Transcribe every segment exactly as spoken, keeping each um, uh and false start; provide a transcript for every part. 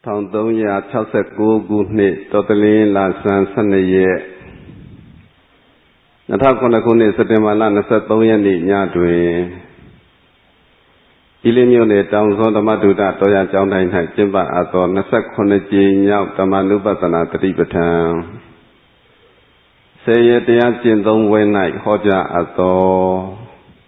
Thong Tông Ya Chao Set Gu Gu Nit Totalin La San Sanaye Nathakona Kuni Satemala Nasat Toyani Nyadwe Ilimune Town Zon Damaduda Toya Joundai Jimba Ato Nasak Konaji Nyao Tamanubasana Tribatan Say Tia Jindong Wenai Hoja Ato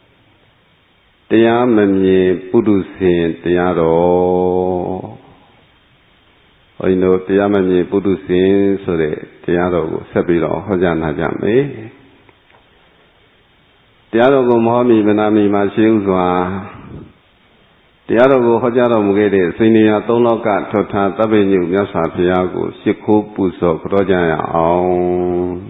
Tia Memi Pudusin Tiaro I know Tiamani Pudusin so the Tiaro Sabiro Hoja Najame Tiaro Mohami Venami Mashilzwa Tiaro Hojaro Mugede Sinia Tonoka Tota Tabinu Yasa Piago Siku Puso Projaya Aum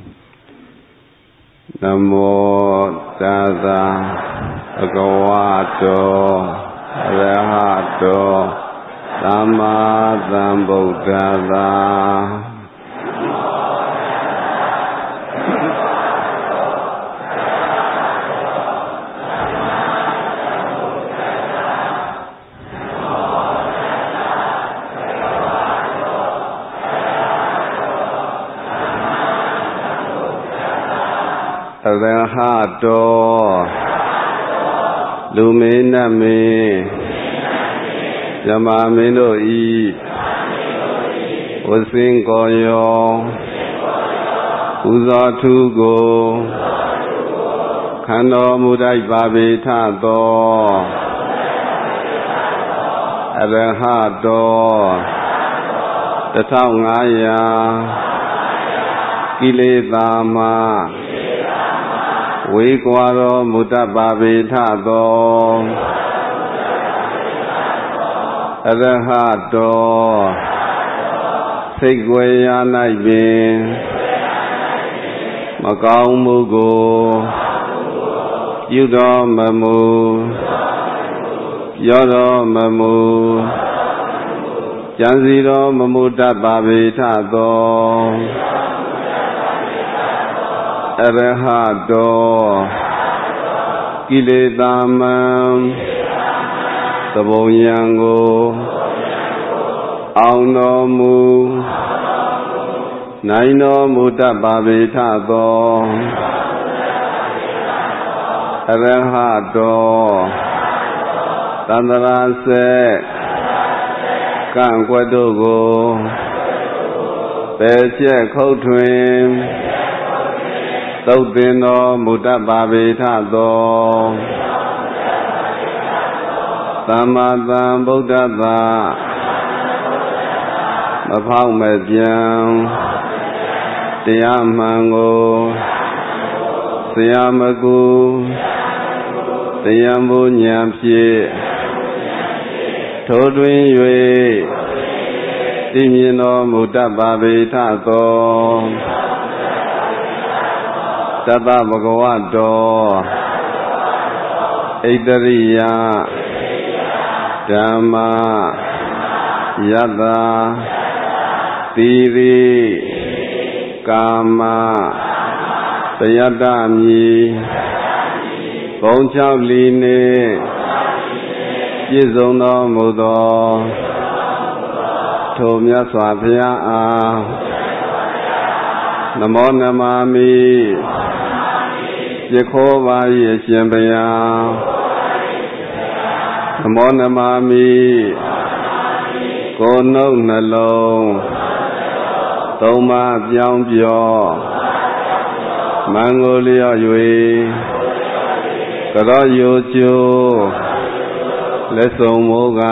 Namo Dada Agawato Rehato Dhamma Sambuddhassa Arahato Luminami Yama Mino I Wasin Goyo Uzatu Go Kano Mudai Babi Tato Arahato Tatao Ngaya Kiletama Wikwaro Mutababi Tato Arahato Sigwaya Naibin Makau Mugo Yudo Mamu Yodo Mamu Janziro Mamuta Babi Tato Arahato Kiletamam Sabonyango Aunomu Naino Muta Babi Tato Arahato Tandarase Kangwadogo Peche Kotwin Todino Muta Babi Tato Samadam Buddhata Mapao Median Tiamango Siamagu Tiambu Nyampi Todwin Yue Timino Mutababi Tato Tata Bhagavato Idariya Dhamma Yada Tiri Kama Tayadami Bongchao Line Yizono Mudo Tomya Swapya Namo Namami Yekova Yeshyambaya Namo Namami Kono Nalong Toma Pyong Pyo Mangolia Yue Karo Yojo Lesong Moga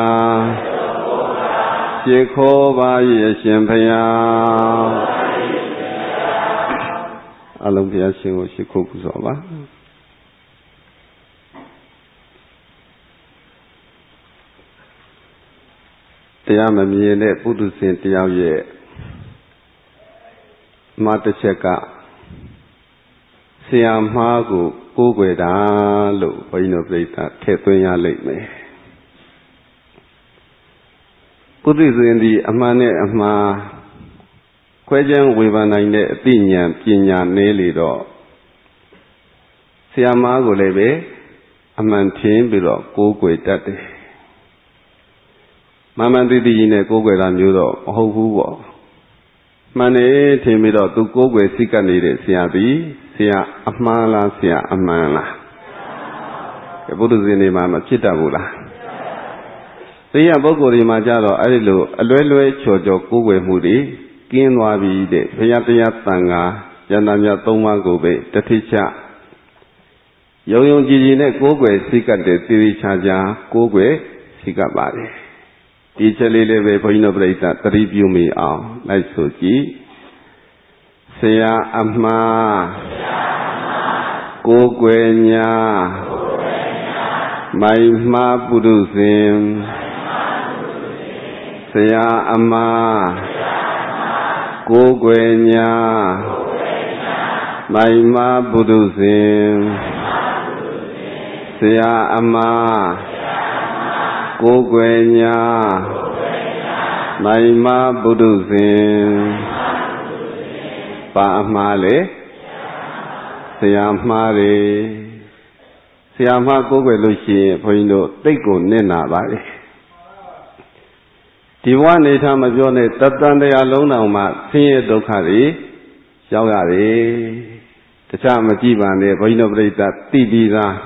Yekova Yeshyambaya Along Pya Shingo Shikho Kusoba Tiyama Miene Pudu Sin Tiyaye Matacheka Siamagu Kugweda Lu Paino Plata Ketunya Lake Pudu Sin the Amane Ama Question Wivanaine Pinya Pinya Nelido Siamagu Lebe Amantin Bilo Kugweda မှန်မှန်သိသိနဲ့ကိုးကွယ်တာမျိုးတော့မဟုတ်ဘူးပေါ့မှန်နေထင်ပြီးတော့သူကိုးကွယ်စိတ်ကပ်နေတဲ့ဆရာသည်ဆရာအမှန်လားဆရာအမှန်လားဘုဒ္ဓဇင်တွေမှာမဖြစ်တတ်ဘူးလားတရားပုဂ္ဂိုလ်တွေမှာကြတော့အဲ့ဒီလိုအလွဲလွဲချော်ချော်ကိုးကွယ်မှုတွေကင်းသွားပြီတဲ့ဘုရားတရားသံဃာယန္တာမြတ်သုံးပါးကိုပဲတထိချယုံယုံကြည်ကြည်နဲ့ကိုးကွယ်စိတ်ကပ်တဲ့သေသေးချာချာကိုးကွယ်စိတ်ကပ်ပါတယ်ဒီချက်လေးလေးပဲဘုန်းကြီးတို့ပြိဿသတိပြုမိအောင်လိုက်ဆိုကြည့်ဆရာအမှားကိုးကွယ်ညာမိုင်မှားပုရုဇဉ်ဆရာအမှားကိုးကွယ်ညာမိုင်မှားပုရုဇဉ်ဆရာအမှားကိုးကွယ်ညာမိုင်မာပုထုဇဉ်ပါအမှားလေဆရာမှားတယ်ဆရာမှားကိုးကွယ်လို့ရှိရင်ဘုန်းကြီးတို့တိတ်ကိုနစ်နာပါလေဒီဘဝနေထားမပြောနဲ့တတန်တရားလုံးတောင်မှဆင်းရဲဒုက္ခတွေရောက်ရတယ်တခြားမကြည့်ပါနဲ့ဘုန်းကြီးတို့ပြိဿသိပြီးသား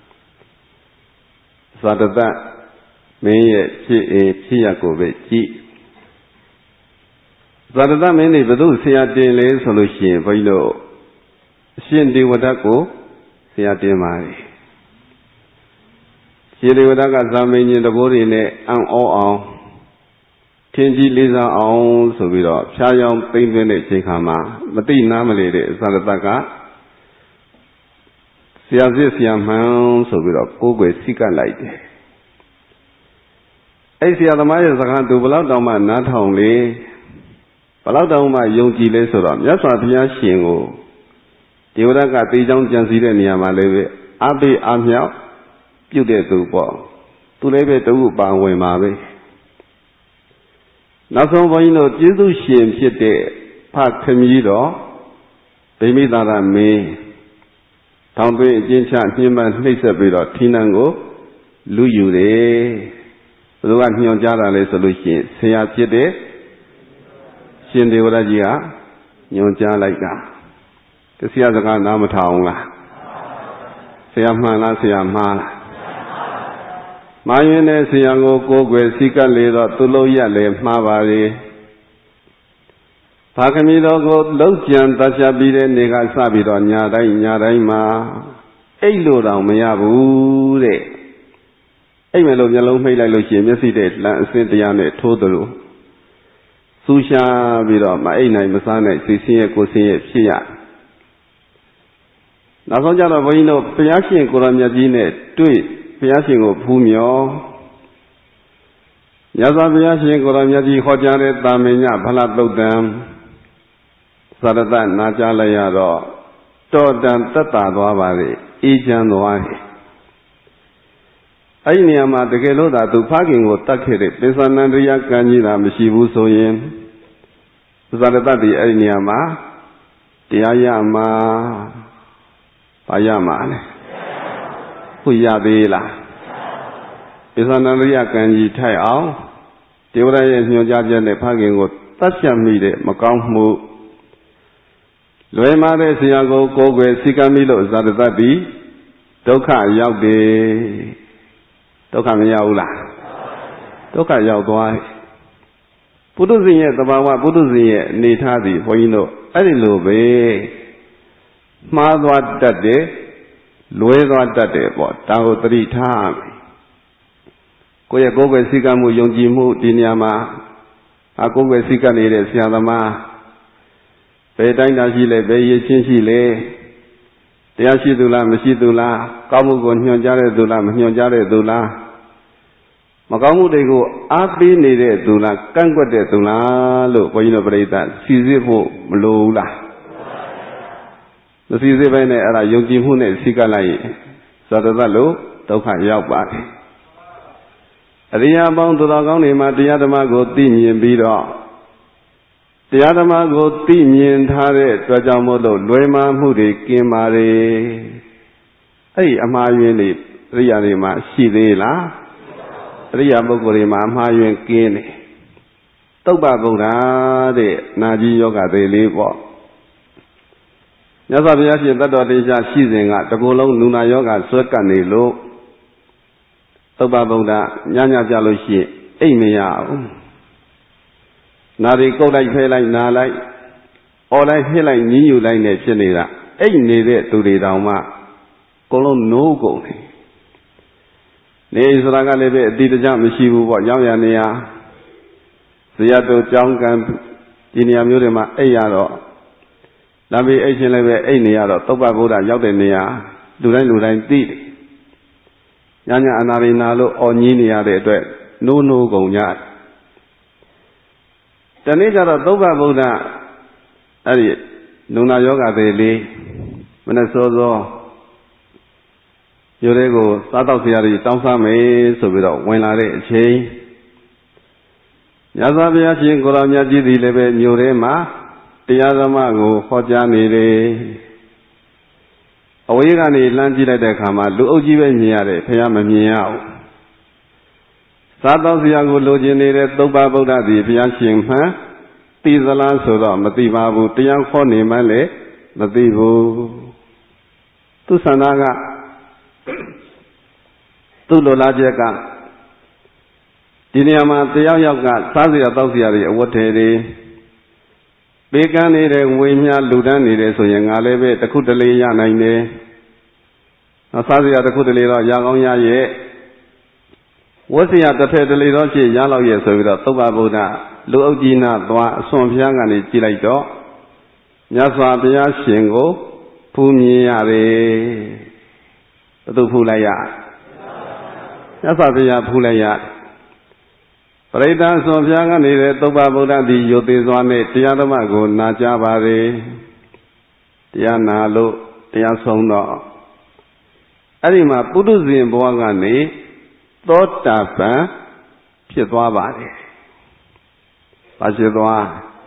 သတ္တတမင်းရဲ့ဖြစ်အဖြစ်ရကိုပဲကြည့်သတ္တတမင်းတွေဘု து ဆရာတင်လဲဆိုလို့ရှိရင်ဘုန်းကြီးတို့အရှင်ဒေဝဒတ်ကိုဆရာတင်ပါတယ်ရှင်ဒေဝဒတ်ကဇာမင်းကြီးတဘိုးတွေနဲ့အံ့ဩအောင်ထင်ကြီးလေးစားအောင်ဆိုပြီးတော့ဖြားယောင်းသိမ့်သွင်းတဲ့ချိန်ခါမှာမသိနားမလေတဲ့သတ္တတကဆရာစစ်ဆရာမှန်ဆိုပြီးတော့ကိုးကွယ်စိတ်ကပ်လိုက်တယ်အဲ့ဆရာသမားရဲ့စကားသူဘလောက်တောင်မှနားထောင်လေဘလောက်တောင်မှယုံကြည်လေဆိုတော့မြတ်စွာဘုရားရှင်ကိုဒေဝရကတေချောင်းကြံစည်တဲ့နေရာမှာလည်းပဲအပိအမြောက်ပြုတ်တဲ့သူပေါ့သူလည်းပဲတဝုပါဝင်ပါပဲနောက်ဆုံးဘုန်းကြီးတို့ကျေးဇူးရှင်ဖြစ်တဲ့ဖခမည်းတော်ဗိမိသာရမင်းထောင်သွင်းအကျဉ်းချညှဉ်းပန်းနှိပ်စက်ပြီးတော့ထီးနန်းကိုလူယူတယ်ဘယ်သူကညွှန်ကြားတာလဲဆိုလို့ရှိရင်ဆရာဖြစ်တဲ့ရှင်ဒေဝရကြီးကညွှန်ကြားလိုက်တာတဆရာစကားနားမထောင်လားဆရာမှန်လားဆရာမှားလားမှားရင်လည်းဆရာကိုကိုးကွယ်စိတ်ကပ်လေတော့သူလုံးရက်လေမှားပါလေဘာခမီတော်ကိုလုံးကြံတတ်ချပြီးတဲ့နေကစပြီးတော့ညာတိုင်းညာတိုင်းမှာအိတ်လို့တော့မရဘူးတဲ့အိတ်မယ်လို့မျက်လုံးမှိတ်လိုက်လို့ရှိရင်မျက်စိတဲ့လမ်းအစင်းတရားနဲ့ထိုးသလိုစူးရှားပြီးတော့မအိတ်နိုင်မစားနိုင်စိတ်ဆင်းရဲကိုယ်ဆင်းရဲဖြစ်ရနောက်ဆုံးကြတော့ဘုန်းကြီးတို့ဘုရားရှင်ကိုရောမြတ်ကြီးနဲ့တွေ့ဘုရားရှင်ကိုဖူးမြော်မြတ်စွာဘုရားရှင်ကိုရောမြတ်ကြီးဟောကြားတဲ့တာမင်ညဗလတုတ်တံသရတနာကြားလိုက်ရတော့တော်တန်သက်သာသွားပါလေအေးချမ်းသွားတယ်အဲ့ဒီနေရာမှာတကယ်လို့သာသူဖခင်ကိုတတ်ခဲ့တဲ့ပိဿနန္ဒရိယကံကြီးတာမရှိဘူးဆိုရင်သရတတိအဲ့ဒီနေရာမှာတရားရမှာဘာရမှာလဲခုရသေးလားပိဿနန္ဒရိယကံကြီးထိုက်အောင်ဒေဝရရဲ့ညွှန်ကြားချက်နဲ့ဖခင်ကိုတတ်ဖြတ်မိတဲ့မကောင်းမှုလွယ်မာတဲ့ဆရာကိုကိုးကွယ်စိတ်ကမ်းမိလို့ဇာတတတိဒုက္ခရောက်တယ်ဒုက္ခမရောက်ဘူးလားဒုက္ခရောက်သွားတယ်ပုထုဇဉ်ရဲ့သဘာဝပုထုဇဉ်ရဲ့အနေထားသည်ဘုန်းကြီးတို့အဲ့ဒီလိုပဲမှားသွားတတ်တယ်လွဲသွားတတ်တယ်ပေါ့ဒါကိုသတိထားမယ်ကိုယ့်ရဲ့ကိုယ်ွယ်စိတ်ကမ်းမှုယုံကြည်မှုဒီနေရာမှာအကိုယ်ွယ်စိတ်ကမ်းနေတဲ့ဆရာသမားဘယ်တိုင်းသာရှိလဲဘယ်ရည်ချင်းရှိလဲတရားရှိသူလားမရှိသူလားကောင်းမှုကိုညွှန်ကြားတဲ့သူလားမညွှန်ကြားတဲ့သူလားမကောင်းမှုတွေကိုအားပေးနေတဲ့သူလားကန့်ကွက်တဲ့သူလားလို့ဘုန်းကြီးတို့ပြိဿစီစစ်ဖို့မလိုဘူးလားမစီစစ်ဘဲနဲ့အဲ့ဒါယုံကြည်မှုနဲ့စိတ်ကလိုက်ရင်ဇာတတလို့ဒုက္ခရောက်ပါတယ်အရိယာပေါင်းသူတော်ကောင်းတွေမှာတရားဓမ္မကိုသိမြင်ပြီးတော့တရားဓမ္မကိုသိမြင်ထားတဲ့အတွက်ကြောင့်မို့လို့လွယ်မှားမှုတွေကင်းပါလေအဲ့ဒီအမှားယွင်းတွေအရိယာတွေမှာရှိသေးလားရိယာပုဂ္ဂိုလ်တွေမှာအမှားယွင်းကင်းတယ်သုဘဗုဒ္ဓတဲ့နာကြီးယောဂသေးလေးပေါ့မြတ်စွာဘုရားရှင်တတ်တော်တရားရှိစဉ်ကတကူလုံးနူနာယောဂဆွဲကပ်နေလို့သုဘဗုဒ္ဓညညပြလို့ရှိရင်အိတ်မရဘူးနာရီကုတ်လိုက်ဖဲလိုက်နာလိုက်အော်လိုက်ဟစ်လိုက်ညှဉ်းယူလိုက်နေဖြစ်နေတာအိတ်နေတဲ့သူတွေတောင်မှအကုန်လုံးနိုးကုန်တယ်နေဆိုတာကလည်းပဲအတိတကျမရှိဘူးပေါ့ရောက်ရနေရဇေယျတို့ကြောင်းကံဒီနေရာမျိုးတွေမှာအိတ်ရတော့လမ်းပြီးအိတ်ချင်းလည်းပဲအိတ်နေရတော့သုဘဗုဒ္ဓရောက်တဲ့နေရာလူတိုင်းလူတိုင်းသိတယ်ညညအနာရိနာလို့အော်ညင်းနေရတဲ့အတွက်နိုးနိုးကုန်ကြတနေ့ကျတော့သုဘဗုဒ္ဓအဲ့ဒီနုနာယောဂသေးလေးမနဲ့စောစောရိုးလေးကိုစားတော့ဆရာကြီးတောင်းစားမယ်ဆိုပြီးတော့ဝင်လာတဲ့အချိန်မြတ်စွာဘုရားရှင်ကိုရောင်မြတ်ကြီးသည်လည်းပဲမြို့ထဲမှာတရားဓမ္မကိုဟောကြားနေတယ်အဝေးကနေလှမ်းကြည့်လိုက်တဲ့အခါမှာလူအုပ်ကြီးပဲမြင်ရတယ်ဘုရားမမြင်ရဘူးစားတော့ဆရာကိုလိုချင်နေတဲ့သုဘဗုဒ္ဓသည်ဘုရားရှင်မှန်သိသလားဆိုတော့မသိပါဘူးတရားခေါ်နေမှလည်းမသိဘူးသူဆန္ဒကသူ့လိုလားချက်ကဒီနေရာမှာတယောက်ယောက်ကစားစရာတောက်စရာတွေအဝတ်ထည်တွေပေးကမ်းနေတဲ့ဝေမြလူတန်းနေတယ်ဆိုရင်ငါလည်းပဲတစ်ခုတလေရနိုင်တယ်။စားစရာတစ်ခုတလေတော့ရကောင်းရရဲ့ဝတ်စရာတစ်ထည်တလေတော့ရှိရလောက်ရဲ့ဆိုပြီးတော့သုဘဗုဒ္ဓလူအုပ်ကြီးနာသွားအစွန်ဖျားကနေကြည့်လိုက်တော့မြတ်စွာဘုရားရှင်ကိုဖူးမြင်ရတယ်ဘယ်သူဖူးလိုက်ရမြတ်စွာဘုရားဖူးလိုက်ရပရိသတ်အစွန်ဖျားကနေနေတဲ့သုဘဗုဒ္ဓသည်ယုတ်သေးစွာနဲ့တရားဓမ္မကိုနာကြားပါれတရားနာလို့တရားဆုံးတော့အဲ့ဒီမှာပုထုဇဉ်ဘဝကနေသောတာပန်ဖြစ်သွားပါတယ်။ဘာဖြစ်သွား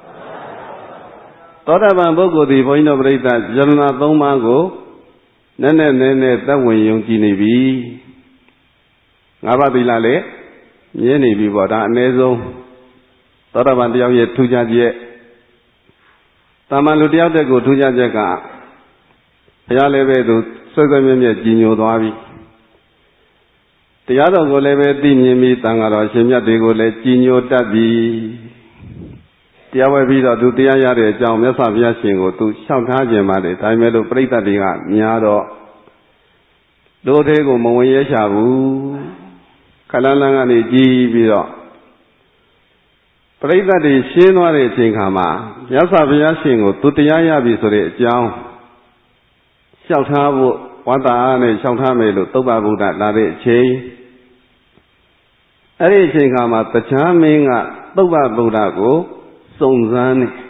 သောတာပန်ပုဂ္ဂိုလ်ဒီဘုန်းကြီးတို့ပြိဿယရဏသုံးပါးကိုနည်းနည်းနည်းနည်းသက်ဝင်ယုံကြည်နေပြီ။ငါးပါးသီလလည်းမြဲနေပြီပေါ့ဒါအနည်းဆုံးသောတာပန်တယောက်ရဲ့ထူးခြားချက်တာမန်လူတယောက်တဲ့ကိုထူးခြားချက်ကဘုရားလည်းပဲသူဆွဲဆွဲမြဲမြဲကြည်ညိုသွားပြီတရားတော်ကိုလည်းပဲသိမြင်ပြီးတန်ဃာတော်ရှင်မြတ်တွေကိုလည်းကြည်ညိုတတ်ပြီတရားဝဲပြီးတော့သူတရားရတဲ့အကြောင်းမြတ်စွာဘုရားရှင်ကိုသူလျှောက်ထားခြင်းပါတယ်ဒါပေမဲ့လို့ပြိဿတွေကများတော့တို့သေးကိုမဝင်ရဲချဘူးခလန်းလန်းကနေကြည်ပြီးတော့ပရိသတ်တွေရှင်းသွားတဲ့အချိန်ခါမှာမြတ်စွာဘုရားရှင်ကိုသူတရားရပြီဆိုတဲ့အကြောင်းလျှောက်ထားဖို့ဝတ္တာနဲ့လျှောက်ထားမယ်လို့သုဘဗုဒ္ဓလာတဲ့အချိန်အဲ့ဒီအချိန်ခါမှာတရားမင်းကသုဘဗုဒ္ဓကိုစုံစမ်းတယ်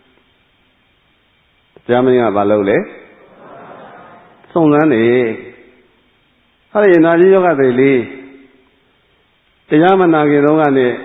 တရားမင်းကဘာလုပ်လဲစုံစမ်းတယ်ဟာဒီနာကြီးယောဂတွေလေးတရားမနာခင်တော့ကနဲ့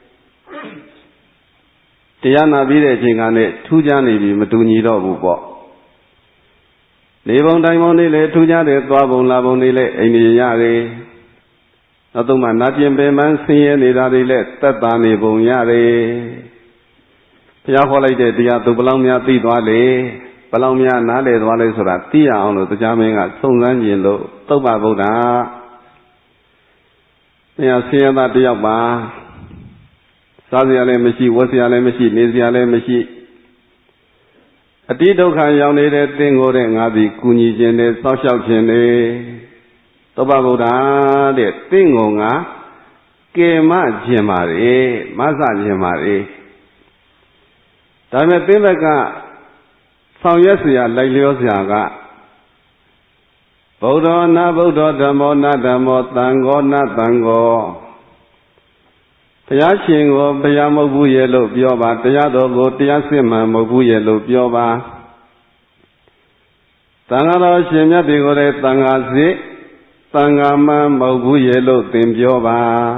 တရားနာပြီးတဲ့အချိန်ကနဲ့ထူးခြားနေပြီမတူညီတော့ဘူးပေါ့နေပုံတိုင်းပုံတွေလည်းထူးခြားတယ်သွားပုံလာပုံတွေလည်းအိမ်ကြီးရတယ်နောက်တော့မှနာကျင်ပင်ပန်းဆင်းရဲနေတာတွေလည်းသက်သာနေပုံရတယ်ဘုရားခေါ်လိုက်တဲ့တရားသူဘလောက်များသိသွားလေဘလောက်များနားလည်သွားလဲဆိုတာသိရအောင်လို့တရားမင်းကစုံစမ်းခြင်းလို့သုဘဗုဒ္ဓနေရာဆင်းရဲသားတယောက်ပါစားစရာလည်းမရှိဝတ်စရာလည်းမရှိနေစရာလည်းမရှိအတိဒုက္ခရောက်နေတဲ့သင်ကိုတဲ့ငါသည်ကူညီခြင်းနဲ့စောင့်ရှောက်ခြင်းနဲ့သုဘဗုဒ္ဓတဲ့သင်ကိုငါကေမခြင်းပါလေမဆခြင်းပါလေဒါပေမဲ့သင်ဘက်ကဆောင်ရွက်เสียလိုက်လျောเสียကဗုဒ္ဓနာဗုဒ္ဓဓမ္မောနာဓမ္မောသံဃောနာသံဃောဘုရားရှင်ကိုဘုရားမဟုတ်ဘူးရဲ့လို့ပြောပါတရားတော်ကိုတရားစစ်မှန်မဟုတ်ဘူးရဲ့လို့ပြောပါသံဃာတော်ရှင်မြတ်တွေကိုလည်းသံဃာစစ်သံဃာမှန်မဟုတ်ဘူးရဲ့လို့သင်ပြောပါ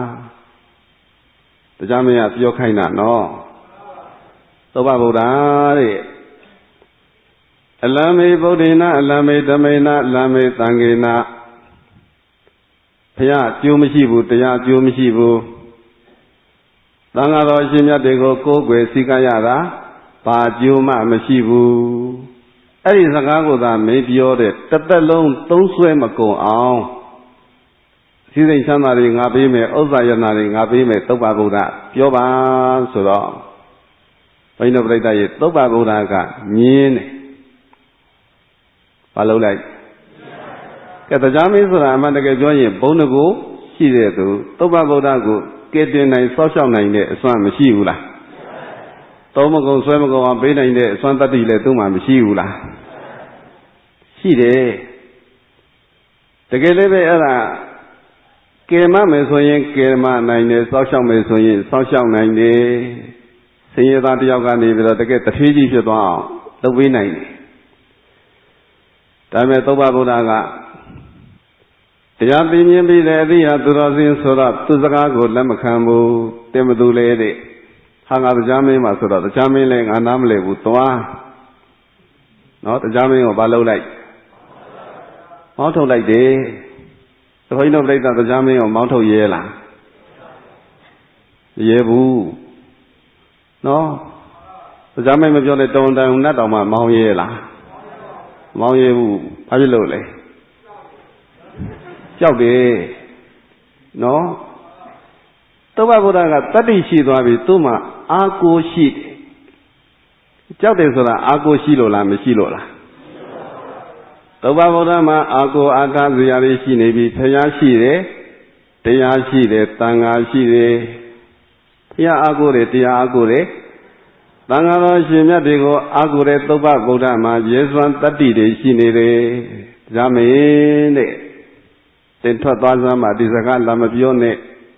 တရားမင်းကပြောခိုင်းတာနော်သုဘဗုဒ္ဓတဲ့အလံမေဗုဒ္ဓေနအလံမေဓမေနအလံမေသံဃေနဘုရားကျိုးမရှိဘူးတရားကျိုးမရှိဘူးသံဃာတော်ရှင်မြတ်တွေကိုကိုးကွယ်စည်းကမ်းရတာဘာကျိုးမှမရှိဘူးအဲ့ဒီစကားကိုသာမင်းပြောတဲ့တစ်သက်လုံးသုံးဆွဲမကုန်အောင်စည်းစိမ်ချမ်းသာတွေငါပေးမယ်ဥစ္စာယနာတွေငါပေးမယ်သုဗ္ဗဗုဒ္ဓပြောပါဆိုတော့ဘိန်းတော်ပြိတ္တရဲ့သုဗ္ဗဗုဒ္ဓကမြင်းတယ်ဘာလို့လိုက်ကဲတရားမင်းဆိုတာအမှန်တကယ်ပြောရင်ဘုန်းတကူရှိတဲ့သူသုဗ္ဗဗုဒ္ဓကိုကဲတင်နိုင်စောက်ရှောက်နိုင်တဲ့အစွမ်းမရှိဘူးလားသုံးမကုံဆွဲမကုံအောင်ပေးနိုင်တဲ့အစွမ်းတတ္တိလည်းသူ့မှာမရှိဘူးလားရှိတယ်တကယ်လည်းပဲအဲ့ဒါကယ်မမယ်ဆိုရင်ကယ်မနိုင်တယ်စောက်ရှောက်မယ်ဆိုရင်စောက်ရှောက်နိုင်တယ်ဆင်းရဲသားတယောက်ကနေပြီးတော့တကယ်တထေးကြီးဖြစ်သွားအောင်လုပ်ပေးနိုင်တယ်ဒါပေမဲ့သုဗ္ဗဗုဒ္ဓကတရားသိမြင်ပြီးတဲ့အသည့်ဟာသူတော်စင်ဆိုတော့သူစကားကိုလက်မခံဘူးတင်မသူလေတဲ့ဟာငါတရားမင်းမှာဆိုတော့တရားမင်းလည်းငါနားမလဲဘူးသွားနော်တရားမင်းကိုဘာလုပ်လိုက်မောင်းထုတ်လိုက်တယ်သဘိန်းတော်ပြိဿတရားမင်းကိုမောင်းထုတ်ရဲလားမရဲဘူးနော်တရားမင်းမပြောတဲ့တုံတန်နတ်တော်မှမောင်းရဲလားမောင်းရဲဘူးဘာဖြစ်လို့လဲကြောက်တယ်နော်သုဗ္ဗဗုဒ္ဓကတတ္တိရှိသွားပြီသူ့မှာအာကိုရှိတယ်ကြောက်တယ်ဆိုတာအာကိုရှိလို့လားမရှိလို့လားသုဗ္ဗဗုဒ္ဓမှာအာကိုအာထာဇရာတွေရှိနေပြီဖျားရှိတယ်တရားရှိတယ်တန်ခါရှိတယ်ဖျားအာကိုတယ်တရားအာကိုတယ်သံဃာတော်ရှင်မြတ်တွေကိုအာကိုတဲ့သုဗ္ဗဗုဒ္ဓမှာရေစွမ်းတတ္တိတွေရှိနေတယ်ဒါမင်းတဲ့တင်ထွက်သွားစမ်းမှဒီစကားလာမပြောနဲ့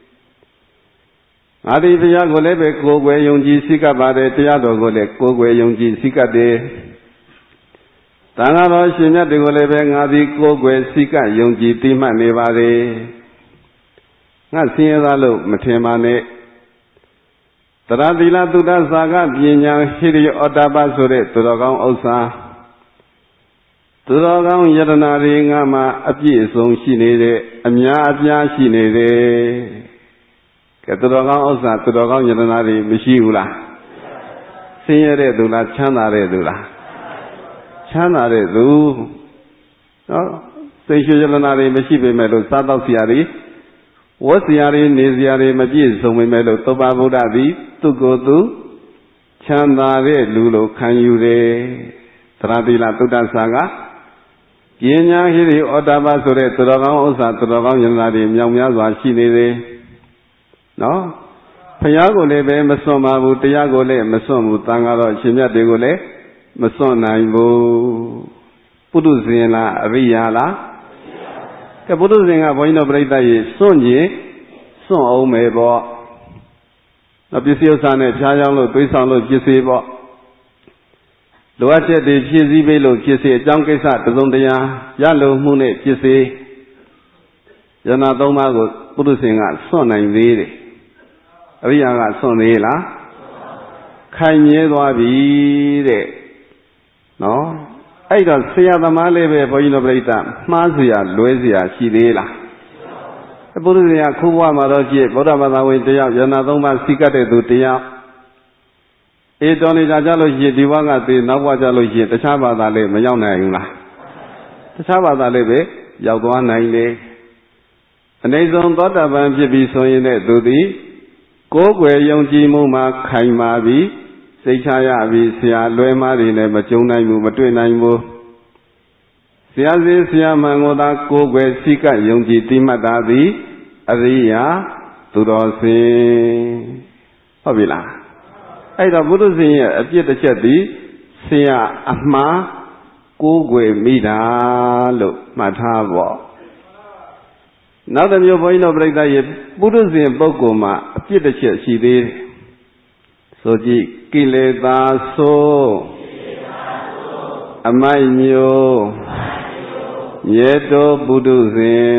ငါဒီတရားကိုလည်းပဲကိုယ်ွယ်ယုံကြည်စိတ်ကပ်ပါတယ်တရားတော်ကိုလည်းကိုယ်ွယ်ယုံကြည်စိတ်ကပ်တယ်သံဃာတော်ရှင်မြတ်တွေကိုလည်းပဲငါဒီကိုယ်ွယ်စိတ်ကပ်ယုံကြည်သိမှတ်နေပါတယ်ငါဆင်းရဲသားလို့မထင်ပါနဲ့တရသီလသုဒ္ဓဇာကပညာဟိရိယဩတ္တပဆိုတဲ့သူတော်ကောင်းဥစ္စာသူတော်ကောင်းယတနာတွေငါမှာအပြည့်အစုံရှိနေတယ်အများအပြားရှိနေတယ်ကဲသူတော်ကောင်းဥစ္စာသူတော်ကောင်းယတနာတွေမရှိဘူးလားဆင်းရဲတဲ့သူလားချမ်းသာတဲ့သူလားချမ်းသာတဲ့သူနော်စိတ်ရှိယတနာတွေမရှိပေမဲ့လို့စားတော့စရာတွေဝတ်စရာတွေနေစရာတွေမပြည့်စုံပေမဲ့လို့သုဗ္ဗဗုဒ္ဓသည်သူကိုယ်သူချမ်းသာတဲ့လူလိုခံယူတယ်သရတိလသုဒ္ဓဆာကပညာဟိရိဩတ္တပဆိုတဲ့သူတော်ကောင်းဥစ္စာသူတော်ကောင်းယန္တာတွေမြောက်များစွာရှိနေတယ်နော်ဘုရားကိုလည်းပဲမစွန့်ပါဘူးတရားကိုလည်းမစွန့်ဘူးသံဃာတော်ရှင်မြတ်တွေကိုလည်းမစွန့်နိုင်ဘူးပုထုဇဉ်လားအရိယာလားကဲပုထုဇဉ်ကဘုန်းကြီးတို့ပြိဿရေစွန့်ခြင်းစွန့်အောင်မယ်ပေါ့နော်ပစ္စည်းဥစ္စာနဲ့ဖြားကြောင်းလို့သွေးဆောင်လို့ပစ္စည်းပေါ့လိုအပ်ချက်တွေဖြည့်ဆည်းပေးလို့ဖြစ်စေအကြောင်းကိစ္စတစုံတရာရလို့မှုနဲ့ဖြစ်စေယနာသုံးပါးကိုပုထုဇဉ်ကစွန့်နိုင်သေးတယ်အရိယာကစွန့်သေးလားခိုင်မြဲသွားပြီတဲ့နော်အဲ့တော့ဆရာသမားလေးပဲဘုန်းကြီးတို့ပြိဿမှားเสียလွဲเสียရှိသေးလားပုထုဇဉ်ကခုဘဝမှာတော့ကြည့်ဗုဒ္ဓဘာသာဝင်တယောက်ယနာသုံးပါးစီကတ်တဲ့သူတယောက်အေးတော်နေတာကြလို့ရှိရင်ဒီဘဝကသေနောက်ဘဝကြလို့ရှိရင်တခြားဘာသာလေးမရောက်နိုင်ဘူးလားတခြားဘာသာလေးပဲရောက်သွားနိုင်တယ်အနေဆုံးသောတာပန်ဖြစ်ပြီးဆိုရင်လည်းသူသည်ကိုယ်ွယ်ယုံကြည်မှုမှာခိုင်မာပြီးစိတ်ချရပြီးဆရာလွဲမားတွေနဲ့မကြုံနိုင်ဘူးမတွေ့နိုင်ဘူးဆရာစီဆရာမှန်ကိုသာကိုယ်ွယ်စိတ်ကယုံကြည်တိမှတ်တာသည်အရိယာသူတော်စင်ဟုတ်ပြီလားအဲ့တော့ဘုရုဇင်ရဲ့အပြစ်တစ်ချက်သည်ဆရာအမှားကိုးကွယ်မိတာလို့မှတ်ထားပေါ့နောက်တစ်မျိုးဘုန်းကြီးတို့ပြိဿရဲ့ပုရုဇင်ပုဂ္ဂိုလ်မှာအပြစ်တစ်ချက်ရှိသေးတယ်ဆိုကြည့်ကိလေသာဆိုးအမိုက်မျိုးရေတောပုရုဇင်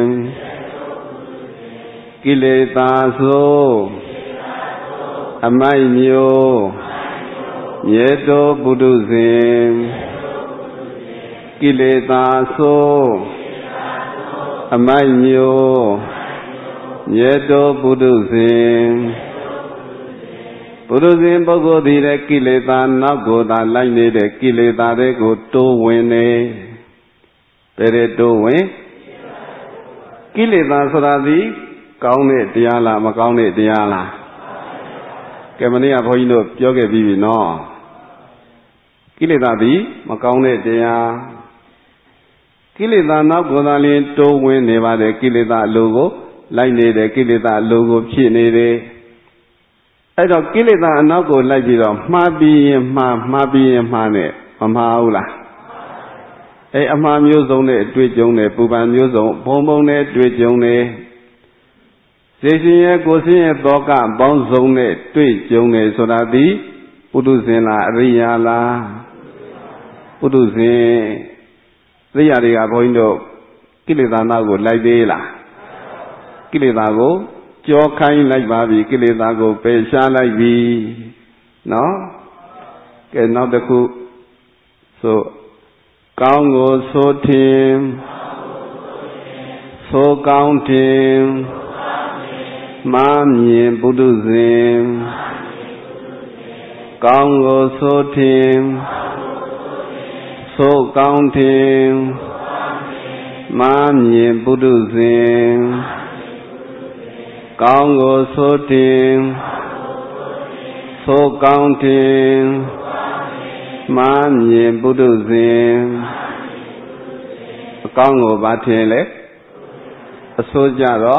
ကိလေသာဆိုးအမိုက်မျိုးရေတောပုထုဇဉ်ကိလေသာဆိုးအမိုက်မျိုးယေတောပုထုဇဉ်ပုထုဇဉ်ပုဂ္ဂိုလ်သည်တဲ့ကိလေသာနောက်ကိုသာလိုက်နေတဲ့ကိလေသာတွေကိုတိုးဝင်နေဘယ်တဲ့တိုးဝင်ကိလေသာဆိုတာသည်ကောင်းတဲ့တရားလားမကောင်းတဲ့တရားလားကဲမနေ့ကဘုန်းကြီးတို့ပြောခဲ့ပြီးပြီနော်ကိလေသာသည်မကောင်းတဲ့တရားကိလေသာနောက်ကိုသာလျှင်တိုးဝင်နေပါတယ်ကိလေသာအလိုကိုလိုက်နေတဲ့ကိလေသာအလိုကိုဖြစ်နေတယ်အဲ့တော့ကိလေသာအနောက်ကိုလိုက်ပြီးတော့မှားပြီးရင်မှားမှားပြီးရင်မှားနဲ့မမှားဘူးလားအဲ့အမှားမျိုးစုံနဲ့အတွေ့အကြုံနဲ့ပူပန်မျိုးစုံဘုံဘုံနဲ့တွေ့ကြုံနေစိတ်ရှင်ရဲ့ကိုယ်ရှင်ရဲ့သောကပေါင်းစုံနဲ့တွေ့ကြုံနေဆိုတာဒီပုထုဇဉ်လားအရိယာလားပုထုဇဉ်အရိယာတွေကဘုန်းကြီးတို့ကိလေသာနောက်ကိုလိုက်သေးလားကိလေသာကိုကြောခိုင်းလိုက်ပါပြီကိလေသာကိုပယ်ရှားလိုက်ပြီနော်ကဲနောက်တစ်ခုဆိုကောင်းကိုဆိုထင်ဆိုကောင်းထင်မာမြင်ပုထုဇဉ်ကောင်းကိုဆိုထင်ဆိုကောင်းထင်မာမြင်ပုထုဇဉ်ကောင်းကိုဆိုတင်ဆိုကောင်းတင်မာမြင်ပုထုဇဉ်အကောင်းကိုဘာထင်လဲအဆိုးကြတော့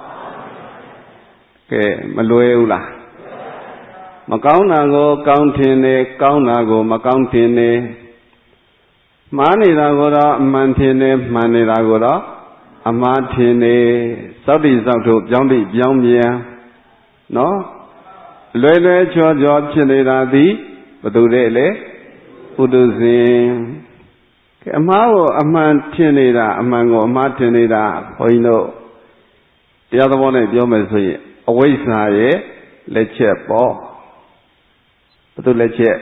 ကဲမလွယ်ဘူးလားမကောင်းတာကိုကောင်းထင်တယ်ကောင်းတာကိုမကောင်းထင်တယ်မှားနေတာကိုတော့အမှန်ထင်တယ်မှန်နေတာကိုတော့အမှားထင်နေစောက်တိစောက်ထုတ်ပြောင်းတိပြောင်းပြန်နော်လွယ်လွယ်ချောချောဖြစ်နေတာသည်ဘယ်သူတဲ့လဲပုထုဇဉ်အမှားကိုအမှန်ထင်နေတာအမှန်ကိုအမှားထင်နေတာဘုန်းကြီးတို့တရားသဘောနဲ့ပြောမယ်ဆိုရင်အဝိဇ္ဇာရဲ့လက်ချက်ပေါ့ဘယ်သူလက်ချက်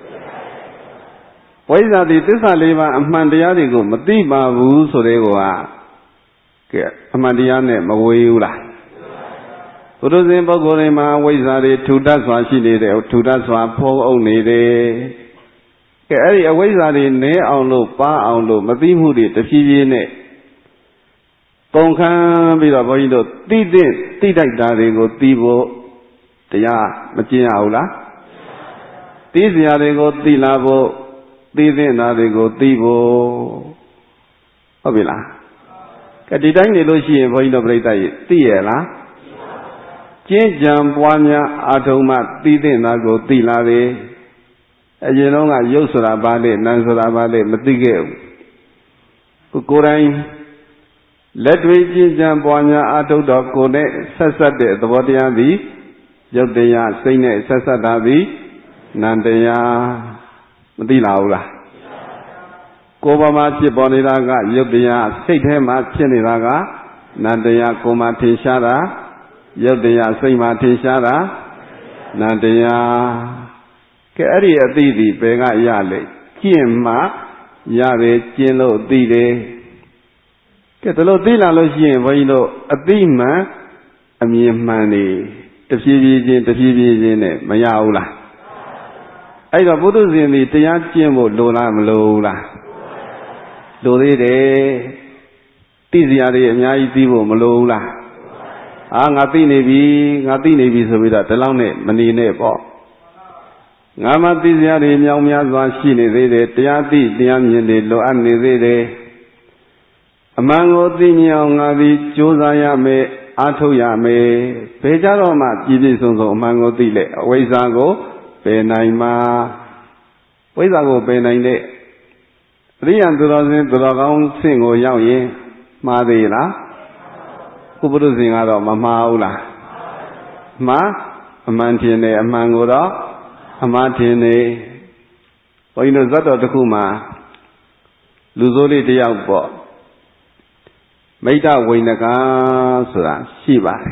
ဝိဇ္ဇာသည်သစ္စာလေးပါးအမှန်တရားတွေကိုမသိပါဘူးဆိုတဲ့ကောကဲအမှန်တရားနဲ့မဝေးဘူးလားပုထုဇဉ်ပုဂ္ဂိုလ်တွေမှာဝိဇ္ဇာတွေထူထပ်စွာရှိနေတယ်ထူထပ်စွာဖုံးအုပ်နေတယ်ကဲအဲ့ဒီအဝိဇ္ဇာတွေနည်းအောင်လို့ပါအောင်လို့မသိမှုတွေတဖြည်းဖြည်းနဲ့ပုံခန်းပြီးတော့ဘုန်းကြီးတို့သိတဲ့သိတိုက်တာတွေကိုသိဖို့တရားမကျင့်ရဘူးလားသိစရာတွေကိုသိလာဖို့သိတဲ့နာတွေကိုသိဖို့ဟုတ်ပြီလားကဲဒီတိုင်းနေလို့ရှိရင်ဘုန်းကြီးတို့ပြိဿကြီးသိရလားကျင့်ကြံပွားများအာထုံမှသိတဲ့နာကိုသိလာတယ်အရင်တော့ကရုပ်ဆိုတာဘာလဲနာမ်ဆိုတာဘာလဲမသိခဲ့ဘူးကိုယ်တိုင်လက်တွေကျင့်ကြံပွားများအာထုတော့ကိုယ်နဲ့ဆက်ဆက်တဲ့သဘောတရားသည်ရုပ်တရားစိတ်နဲ့ဆက်ဆက်တာသည်နာမ်တရားမသိလာဘူးလားကိုယ်ပေါ်မှာဖြစ်ပေါ်နေတာကရုပ်တရားစိတ်ထဲမှာဖြစ်နေတာကနာမ်တရားကိုယ်မှာထင်ရှားတာရုပ်တရားစိတ်မှာထင်ရှားတာနာမ်တရားကဲအဲ့ဒီအသိဒီဘယ်ကရလဲကျင့်မှရတယ်ကျင့်လို့သိတယ်ကဲဒါလို့သိလာလို့ရှိရင်ဘုန်းကြီးတို့အသိမှန်အမြင်မှန်နေတဖြည်းဖြည်းချင်းတဖြည်းဖြည်းချင်းနဲ့မရဘူးလားအဲ့တော့ပုထုဇဉ်ဒီတရားကျင့်ဖို့လိုလားမလိုဘူးလားလိုသေးတယ်သိစရာတွေအများကြီးသိဖို့မလိုဘူးလားအာငါသိနေပြီငါသိနေပြီဆိုပြီးတော့ဒီလောက်နဲ့မနေနဲ့ပေါ့ငါမှသိစရာတွေမြောင်များစွာရှိနေသေးတယ်တရားသိတရားမြင်တွေလိုအပ်နေသေးတယ်အမှန်ကိုသိမြင်အောင်ငါသည်ကြိုးစားရမယ်အားထုတ်ရမယ်ဘယ်ကြတော့မှပြည့်ပြည့်စုံစုံအမှန်ကိုသိလေအဝိဇ္ဇာကိုပယ်နိုင်မှာဝိဇ္ဇာကိုပယ်နိုင်တဲ့အရိယံသူတော်စင်သူတော်ကောင်းဆင့်ကိုရောက်ရင်မှားသေးလားကုပ္ပရုဇင်ကတော့မမှားဘူးလားမှားအမှန်ထင်တယ်အမှန်ကိုတော့အမှားထင်တယ်ဘုန်းကြီးတို့ဇတ်တော်တစ်ခုမှာလူဆိုးလေးတယောက်ပေါ့မိတ္တဝိနကဆိုတာရှိပါတယ်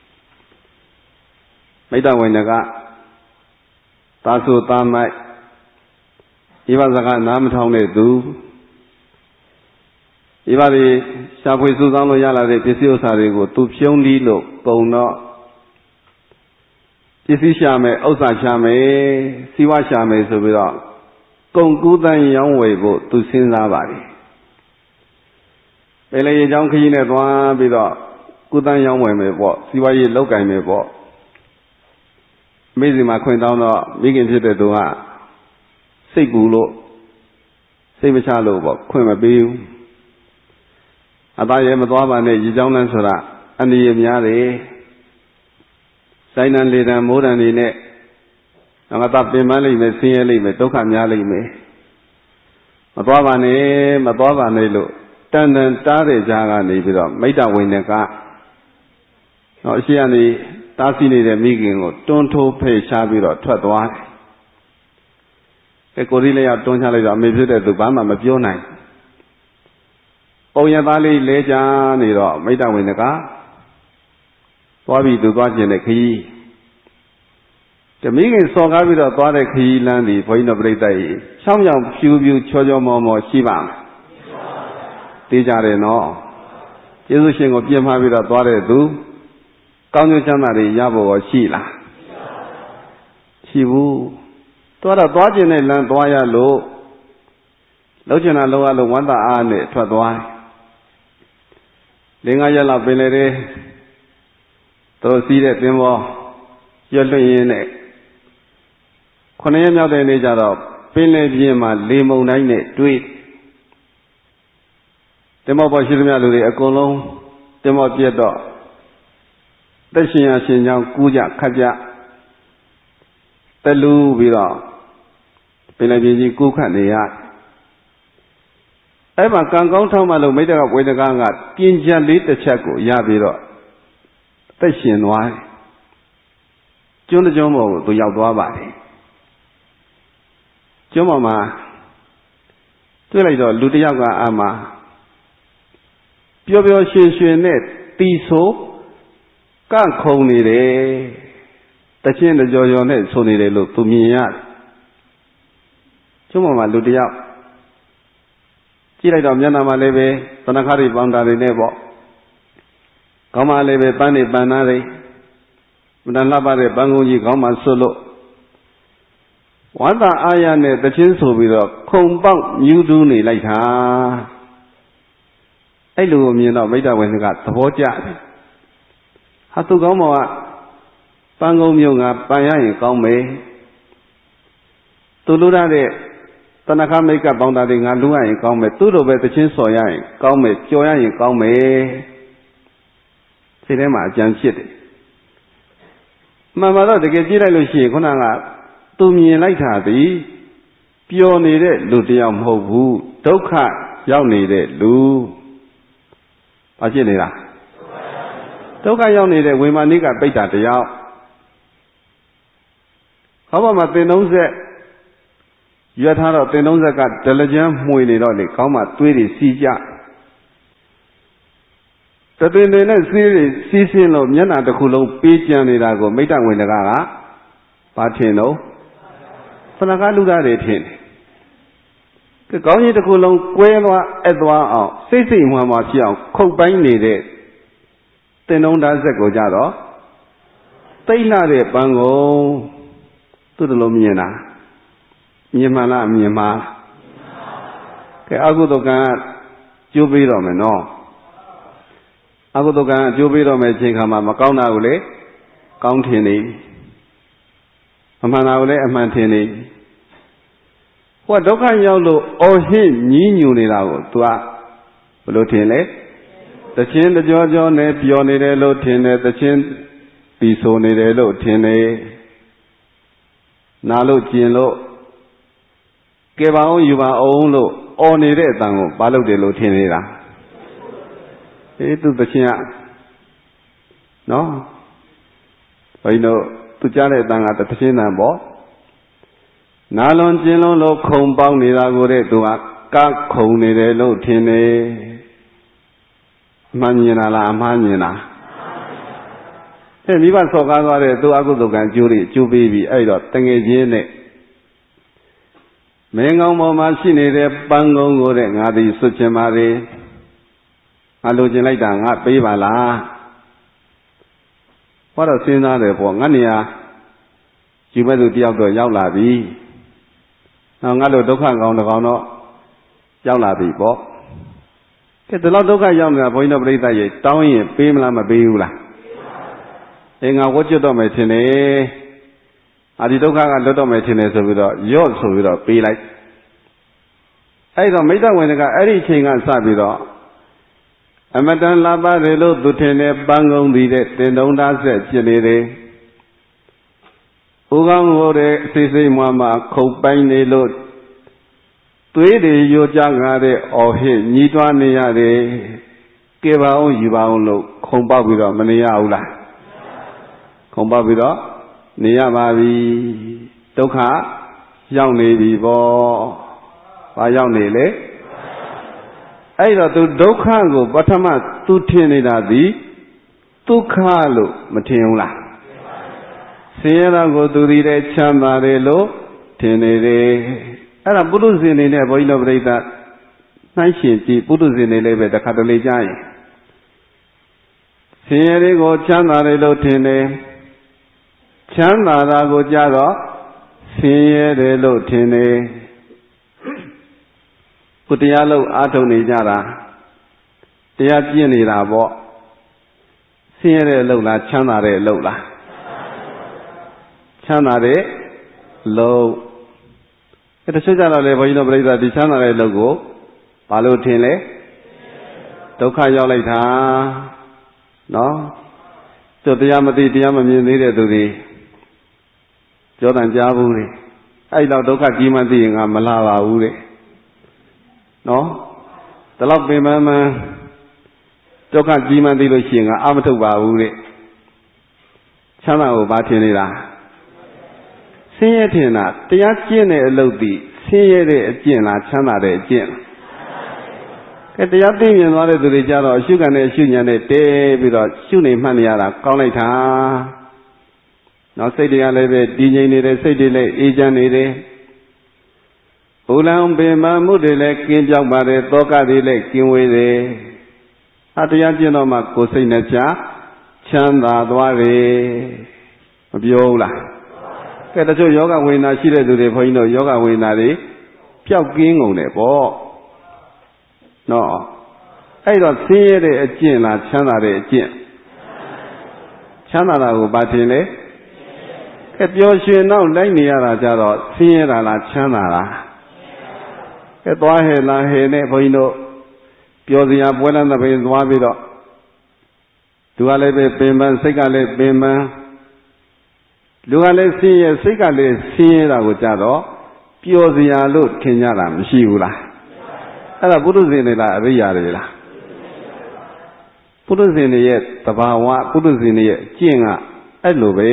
မိတ္တဝိနကသာဆိုသားမိုက်ဤဘစကားနားမထောင်တဲ့သူဒီပါလေရှားဖွေစုဆောင်းလို့ရလာတဲ့ပစ္စည်းဥစ္စာတွေကိုသူဖြုံးပြီးလို့ပုံတော့ပစ္စည်းရှာမယ်ဥစ္စာရှာမယ်စီးပွားရှာမယ်ဆိုပြီးတော့ကုန်ကူးတန်းရောင်းဝယ်ဖို့သူစဉ်းစားပါတယ်ပင်လေရေချောင်းခကြီးနဲ့သွားပြီးတော့ကူးတန်းရောင်းဝယ်မယ်ပေါ့စီးပွားရေးလုပ်ကင်မယ်ပေါ့မိစီမှာခွင့်တောင်းတော့မိခင်ဖြစ်တဲ့သူကစိတ်ပူလို့စိတ်မချလို့ပေါ့ခွင့်မပေးဘူးအသားရဲမသွားပါနဲ့ရေချောင်းလန်းဆိုတာအန္တရာယ်များတယ်ဆိုင်တန်လေတန်မိုးတန်တွေနဲ့ငါသာပင်ပန်းလိမ့်မယ်ဆင်းရဲလိမ့်မယ်ဒုက္ခများလိမ့်မယ်မသွားပါနဲ့မသွားပါနဲ့လို့တန်တန်တားတဲ့ကြားကနေပြီးတော့မိတ္တဝိနကတော့အရှိကနေတားဆီးနေတဲ့မိခင်ကိုတွန်းထိုးဖယ်ရှားပြီးတော့ထွက်သွားတယ်အဲကိုရီးလေးကတွန်းချလိုက်တော့အမေဖြစ်တဲ့သူဘာမှမပြောနိုင်ပုံရသားလေးလဲချနေတော့မိတ္တဝိနကသွားပြီးသူသွားကျင်တဲ့ခရီးတမိခင်စော်ကားပြီးတော့သွားတဲ့ခရီးလမ်းဒီဘုန်းကြီးတို့ပြိတ္တကြီးချောင်းချောင်းဖြူဖြူချောချောမောမောရှိပါ့မလားသိကြတယ်နော်ကျေးဇူးရှင်ကိုပြင်မှားပြီးတော့သွားတဲ့သူကောင်းကျိုးချမ်းသာတွေရဖို့ရောရှိလားရှိဘူးသွားတော့သွားကျင်တဲ့လမ်းသွားရလို့လောက်ကျင်တာလောက်ရလို့ဝမ်းသာအားနဲ့ထွက်သွားလင်္ကာရက်လောက်ပင်လေတဲ့တို့စီးတဲ့သင်္ဘောရွတ်လွှင့်ရင်းနဲ့ခုနှစ်ရက်မြောက်တဲ့နေ့ကျတော့ပင်လေပြင်းမှာလေမုန်တိုင်းနဲ့တွေ့သင်္ဘောပေါ်ရှိသမျှလူတွေအကုန်လုံးသင်္ဘောပြတ်တော့သက်ရှင်ရရှင်ကြောင်းကူးကြခတ်ကြတလူပြီးတော့ပင်လေပြင်းကြီးကူးခတ်နေရအဲ့မှာကံကောင်းထောက်မှလို့မိတ္တကဝေဒကကပြင်ချက်လေးတစ်ချက်ကိုရပြီးတော့သက်ရှင်သွားတယ်ကျွန်းတစ်ကျွန်းပေါ်ကိုသူရောက်သွားပါတယ်ကျွန်းပေါ်မှာတွေ့လိုက်တော့လူတစ်ယောက်ကအာမပျော်ပျော်ရွှင်ရွှင်နဲ့တီဆိုကန့်ခုန်နေတယ်တချင်းတကြော်ကြော်နဲ့ဆိုနေတယ်လို့သူမြင်ရတယ်ကျွန်းပေါ်မှာလူတစ်ယောက်ကြည့်လိုက်တော့မျက်နှာမှာလည်းပဲသနခါးတွေပေါင်းတာတွေနဲ့ပေါ့ခေါင်းမှာလည်းပဲပန်းတွေပန်းသားတွေမတန်လှပတဲ့ပန်းကုန်းကြီးခေါင်းမှာဆွတ်လို့ဝါသာအာရနဲ့တချင်းဆိုပြီးတော့ခုံပေါက်မြူးတူးနေလိုက်တာအဲ့လိုမြင်တော့မိတ္တဝိနကသဘောကျတယ်ဟာသူကောင်းမောကပန်းကုန်းမြုံကပန်းရရင်ကောင်းမယ်သူလူရတဲ့တဏှာမိတ်ကပေါင်းတာတွေငါလူရရင်ကောင်းမယ်သူ့လိုပဲတချင်းစော်ရရင်ကောင်းမယ်ကြော်ရရင်ကောင်းမယ်စိတ်ထဲမှာအကြံဖြစ်တယ်မှန်ပါတော့တကယ်ကြည့်လိုက်လို့ရှိရင်ခုနကသူမြင်လိုက်တာဒီပျော်နေတဲ့လူတယောက်မဟုတ်ဘူးဒုက္ခရောက်နေတဲ့လူဘာဖြစ်နေတာဒုက္ခရောက်နေတဲ့ဝေမာနိကပိဋ္ဌာတယောက်ဟောပါမှာသင်သုံးဆက်ရွက်ထားတော့သင်သုံးဆက်ကဒလကြမ်းမှွေနေတော့လေခေါင်းမှာသွေးတွေစီးကြတသွင်တွေနဲ့စီးတွေစီးဆင်းလို့မျက်နှာတစ်ခုလုံးပေးကြံနေတာကိုမိတ္တဝိနကကဘာထင်တော့သနကလူသားတွေထင်တယ်ကောင်းကြီးတစ်ခုလုံးကွဲသွားအပ်သွားအောင်စိတ်စိတ်မှန်မှဖြစ်အောင်ခုတ်ပိုင်းနေတဲ့သင်္တုံးဓာတ်ဆက်ကိုကြတော့တိတ်လှတဲ့ပန်းကုန်သူ့တလုံးမြင်တာမြင်မှန်လားမြင်မှားကဲအကုသိုလ်ကံကကျိုးပေးတော့မယ်နော်အကုသိုလ်ကံကကျိုးပေးတော့မယ်အချိန်ခါမှာမကောင်းတာကိုလေကောင်းထင်နေအမှန်တာကိုလည်းအမှန်ထင်နေဟိုကဒုက္ခရောက်လို့အော်ဟစ်ညည်းညူနေတာကို तू ကဘယ်လိုထင်လဲတချင်းတကြောကြောနဲ့ပျော်နေတယ်လို့ထင်တယ်တချင်းပြီးဆိုနေတယ်လို့ထင်တယ်နာလို့ကျင်လို့ကဲပါအောင်ယူပါအောင်လို့အော်နေတဲ့အတန်ကိုဘာလုပ်တယ်လို့ထင်နေတာအေး तू တချင်းကနော်ဘယ်လိုသူကြားတဲ့အတန်ကတချင်းတန်ပေါ့နာလွန်ကျင်လွန်လို့ခုံပေါင်းနေတာကိုတဲ့သူကကခုံနေတယ်လို့ထင်တယ်အမှန်မြင်တာလားအမှားမြင်တာအဲမိဘဆော့ကားသွားတဲ့သူအကုသိုလ်ကံကျိုးတွေကျိုးပေးပြီးအဲ့တော့တငယ်ချင်းနဲ့မင်းကောင်းပေါ်မှာရှိနေတဲ့ပန်းကုန်းကိုတဲ့ငါသည်စွတ်ချင်ပါလေလိုချင်လိုက်တာငါပေးပါလားဟောတော့စဉ်းစားတယ်ပေါ့ငါနေရာယူမဲ့သူတယောက်တော့ရောက်လာပြီနောက်ငါတို့ဒုက္ခကောင်းတကောင်တော့ရောက်လာပြီပေါ့ကဲဒီလောက်ဒုက္ခရောက်နေတာဘုန်းကြီးတို့ပြိဿရဲ့တောင်းရင်ပေးမလားမပေးဘူးလားအေးငါဝတ်ကျွတ်တော့မယ်ထင်တယ်အာဒီဒုက္ခကလွတ်တော့မယ်ထင်တယ်ဆိုပြီးတော့ရော့ဆိုပြီးတော့ပေးလိုက်အဲ့တော့မိစ္ဆဝေဒကအဲ့ဒီအချိန်ကစပြီးတော့အမတန်လာပါတယ်လို့သူထင်တဲ့ပန်းကုန်းသည်တဲ့တင်တုံးသားဆက်ဖြစ်နေတယ်ဦးကောင်းကိုတဲ့အစိစိမွားမှာခုတ်ပိုင်းနေလို့သွေးတွေယိုကြငါတဲ့အော်ဟစ်ညီးတွားနေရတယ်ကဲပါအောင်ယူပါအောင်လို့ခုံပေါက်ပြီးတော့မနေရဘူးလားခုံပေါက်ပြီးတော့နေရပါပြီဒုက္ခရောက်နေပြီပေါ့ဘာရောက်နေလဲအဲ့တော့သူဒုက္ခကိုပထမသူထင်နေတာဒီဒုက္ခလို့မထင်ဘူးလားဆင်းရဲတာကိုသူဒီတဲ့ချမ်းသာတယ်လို့ထင်နေတယ်အဲ့ဒါပုထုဇဉ်နေနဲ့ဘုန်းကြီးတို့ပြိဿနှိုင်းရှင်ကြည့်ပုထုဇဉ်နေလေးပဲတစ်ခါတလေကြားရင်ဆင်းရဲတွေကိုချမ်းသာတယ်လို့ထင်တယ်ချမ်းသာတာကိုကြားတော့ဆင်းရဲတယ်လို့ထင်တယ်ခုတရားလုံးအားထုတ်နေကြတာတရားကျင့်နေတာပေါ့ဆင်းရဲတဲ့အလုပ်လားချမ်းသာတဲ့အလုပ်လားချမ်းသာတဲ့လုပ်အဲတချို့ကြတော့လေဘုန်းကြီးတို့ပြိဿဒီချမ်းသာတဲ့အလုပ်ကိုဘာလို့ထင်လဲဒုက္ခရောက်လိုက်တာနော်သူတရားမသိတရားမမြင်သေးတဲ့သူတွေကြောတန်ကြားဘူးလေအဲ့တော့ဒုက္ခကြီးမှသိရင်ငါမလာပါဘူးတဲ့နော်ဒါတော့ပင်ပန်းမှန်းဒုက္ခကြီးမှသိလို့ရှိရင်ငါအမထုတ်ပါဘူးတဲ့ချမ်းသာကိုဘာထင်နေတာဆင်းရဲထင်တာတရားကျင့်တဲ့အလုပ်ဒီဆင်းရဲတဲ့အကျင့်လားချမ်းသာတဲ့အကျင့်လားကဲတရားသိမြင်သွားတဲ့သူတွေကြတော့အရှုခံနဲ့အရှုညာနဲ့တဲပြီးတော့ရှုနေမှတ်နေရတာကောင်းလိုက်တာနော်စိတ်တွေကလည်းပဲတည်ငြိမ်နေတယ်စိတ်တွေလည်းအေးချမ်းနေတယ်ဘုလံပင်မမှုတွေလည်းကင်းပြောက်ပါတယ်တောကတွေလည်းကင်းဝေးတယ်အတရားကျင့်တော့မှကိုယ်စိတ်နဲ့ချချမ်းသာသွားတယ်မပြောဘူးလားကဲတချို့ယောဂဝိညာဉ်ရှိတဲ့သူတွေဘုန်းကြီးတို့ယောဂဝိညာဉ်တွေပျောက်ကင်းကုန်တယ်ပေါ့နော်အဲ့တော့ဆင်းရဲတဲ့အကျင့်လားချမ်းသာတဲ့အကျင့်ချမ်းသာတာကိုဘာထင်လဲကဲပျော်ရွှင်တော့လိုက်နေရတာကြတော့ဆင်းရဲတာလားချမ်းသာလားကဲသွားဟဲ့လားဟဲ့နဲ့ဘုန်းကြီးတို့ပျော်စရာပွဲလမ်းသဘင်သွားပြီးတော့သူကလည်းပဲပင်ပန်းစိတ်ကလည်းပင်ပန်းလူကလည်းဆင်းရဲစိတ်ကလည်းဆင်းရဲတာကိုကြတော့ပျော်စရာလို့ထင်ကြတာမရှိဘူးလားအဲ့ဒါပုထုဇဉ်တွေလားအရိယာတွေလားပုထုဇဉ်တွေရဲ့သဘာဝပုထုဇဉ်တွေရဲ့အကျင့်ကအဲ့လိုပဲ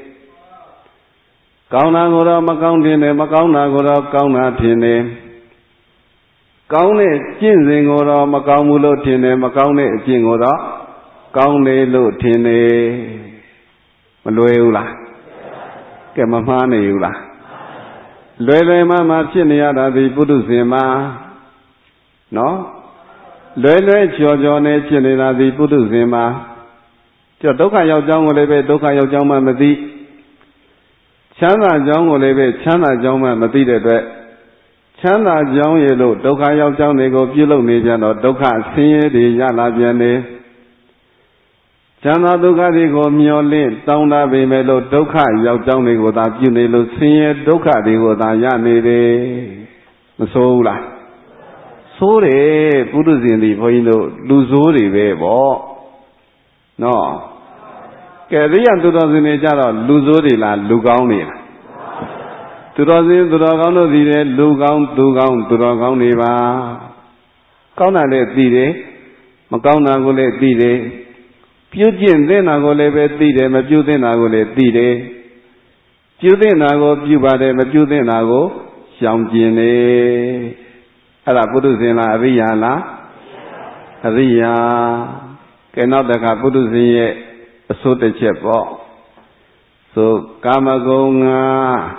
ကောင်းတာကိုတော့မကောင်းတင်တယ်မကောင်းတာကိုတော့ကောင်းတာထင်တယ်ကောင်းတဲ့ကျင့်စဉ်ကိုတော့မကောင်းဘူးလို့ထင်တယ်မကောင်းတဲ့အကျင့်ကိုတော့ကောင်းတယ်လို့ထင်တယ်မလွယ်ဘူးလားကဲမမှားနေဘူးလားလွယ်လွယ်မှမှဖြစ်နေရတာဒီပုထုဇဉ်မှာနော်လွယ်လွယ်ချော်ချော်နဲ့ဖြစ်နေတာဒီပုထုဇဉ်မှာကြောဒုက္ခရောက်ကြောင်းကိုလည်းပဲဒုက္ခရောက်ကြောင်းမှမသိချမ်းသာကြောင်းကိုလည်းပဲချမ်းသာကြောင်းမှမသိတဲ့အတွက်ချမ်းသာကြောင်းရဲ့လို့ဒုက္ခရောက်ကြောင်းတွေကိုပြုလုပ်နေကြတော့ဒုက္ခဆင်းရဲတွေရလာပြန်တယ်ချမ်းသာဒုက္ခတွေကိုမျောလင့်တောင်းတပေမဲ့လို့ဒုက္ခရောက်ကြောင်းတွေကိုသာပြုနေလို့ဆင်းရဲဒုက္ခတွေကိုသာရနေတယ်မဆိုးဘူးလားဆိုးတယ်ပုထုဇဉ်တွေဘုန်းကြီးတို့လူဆိုးတွေပဲပေါ့နော်ကဲရိယသူတော်စင်တွေကြတော့လူဆိုးတွေလားလူကောင်းတွေလားသူတော်စင်သူတော်ကောင်းတို့စီတယ်လူကောင်းသူကောင်းသူတော်ကောင်းတွေပါကောင်းတာလည်းသိတယ်မကောင်းတာကိုလည်းသိတယ်ပြုကျင့်သင့်တာကိုလည်းပဲသိတယ်မပြုသင့်တာကိုလည်းသိတယ်ပြုသင့်တာကိုပြုပါတယ်မပြုသင့်တာကိုရှောင်ကျင်တယ်အဲ့ဒါပုထုဇဉ်လားအရိယာလားအရိယာကဲနောက်တစ်ခါပုထုဇဉ်ရဲ့အစိုးတစ်ချက်ပေါ့ဆိုကာမဂုဏ်ငါ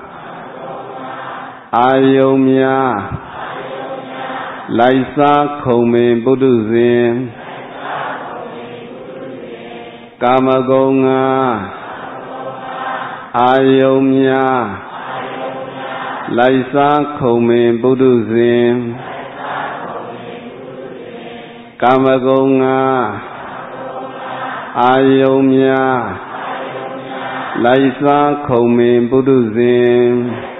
အာယုံများလိုက်စားခုံမင်ပုထုဇဉ်ကာမဂုဏ်ငါအာယုံများလိုက်စားခုံမင်ပုထုဇဉ်ကာမဂုဏ်ငါအာယုံများလိုက်စားခုံမင်ပုထုဇဉ်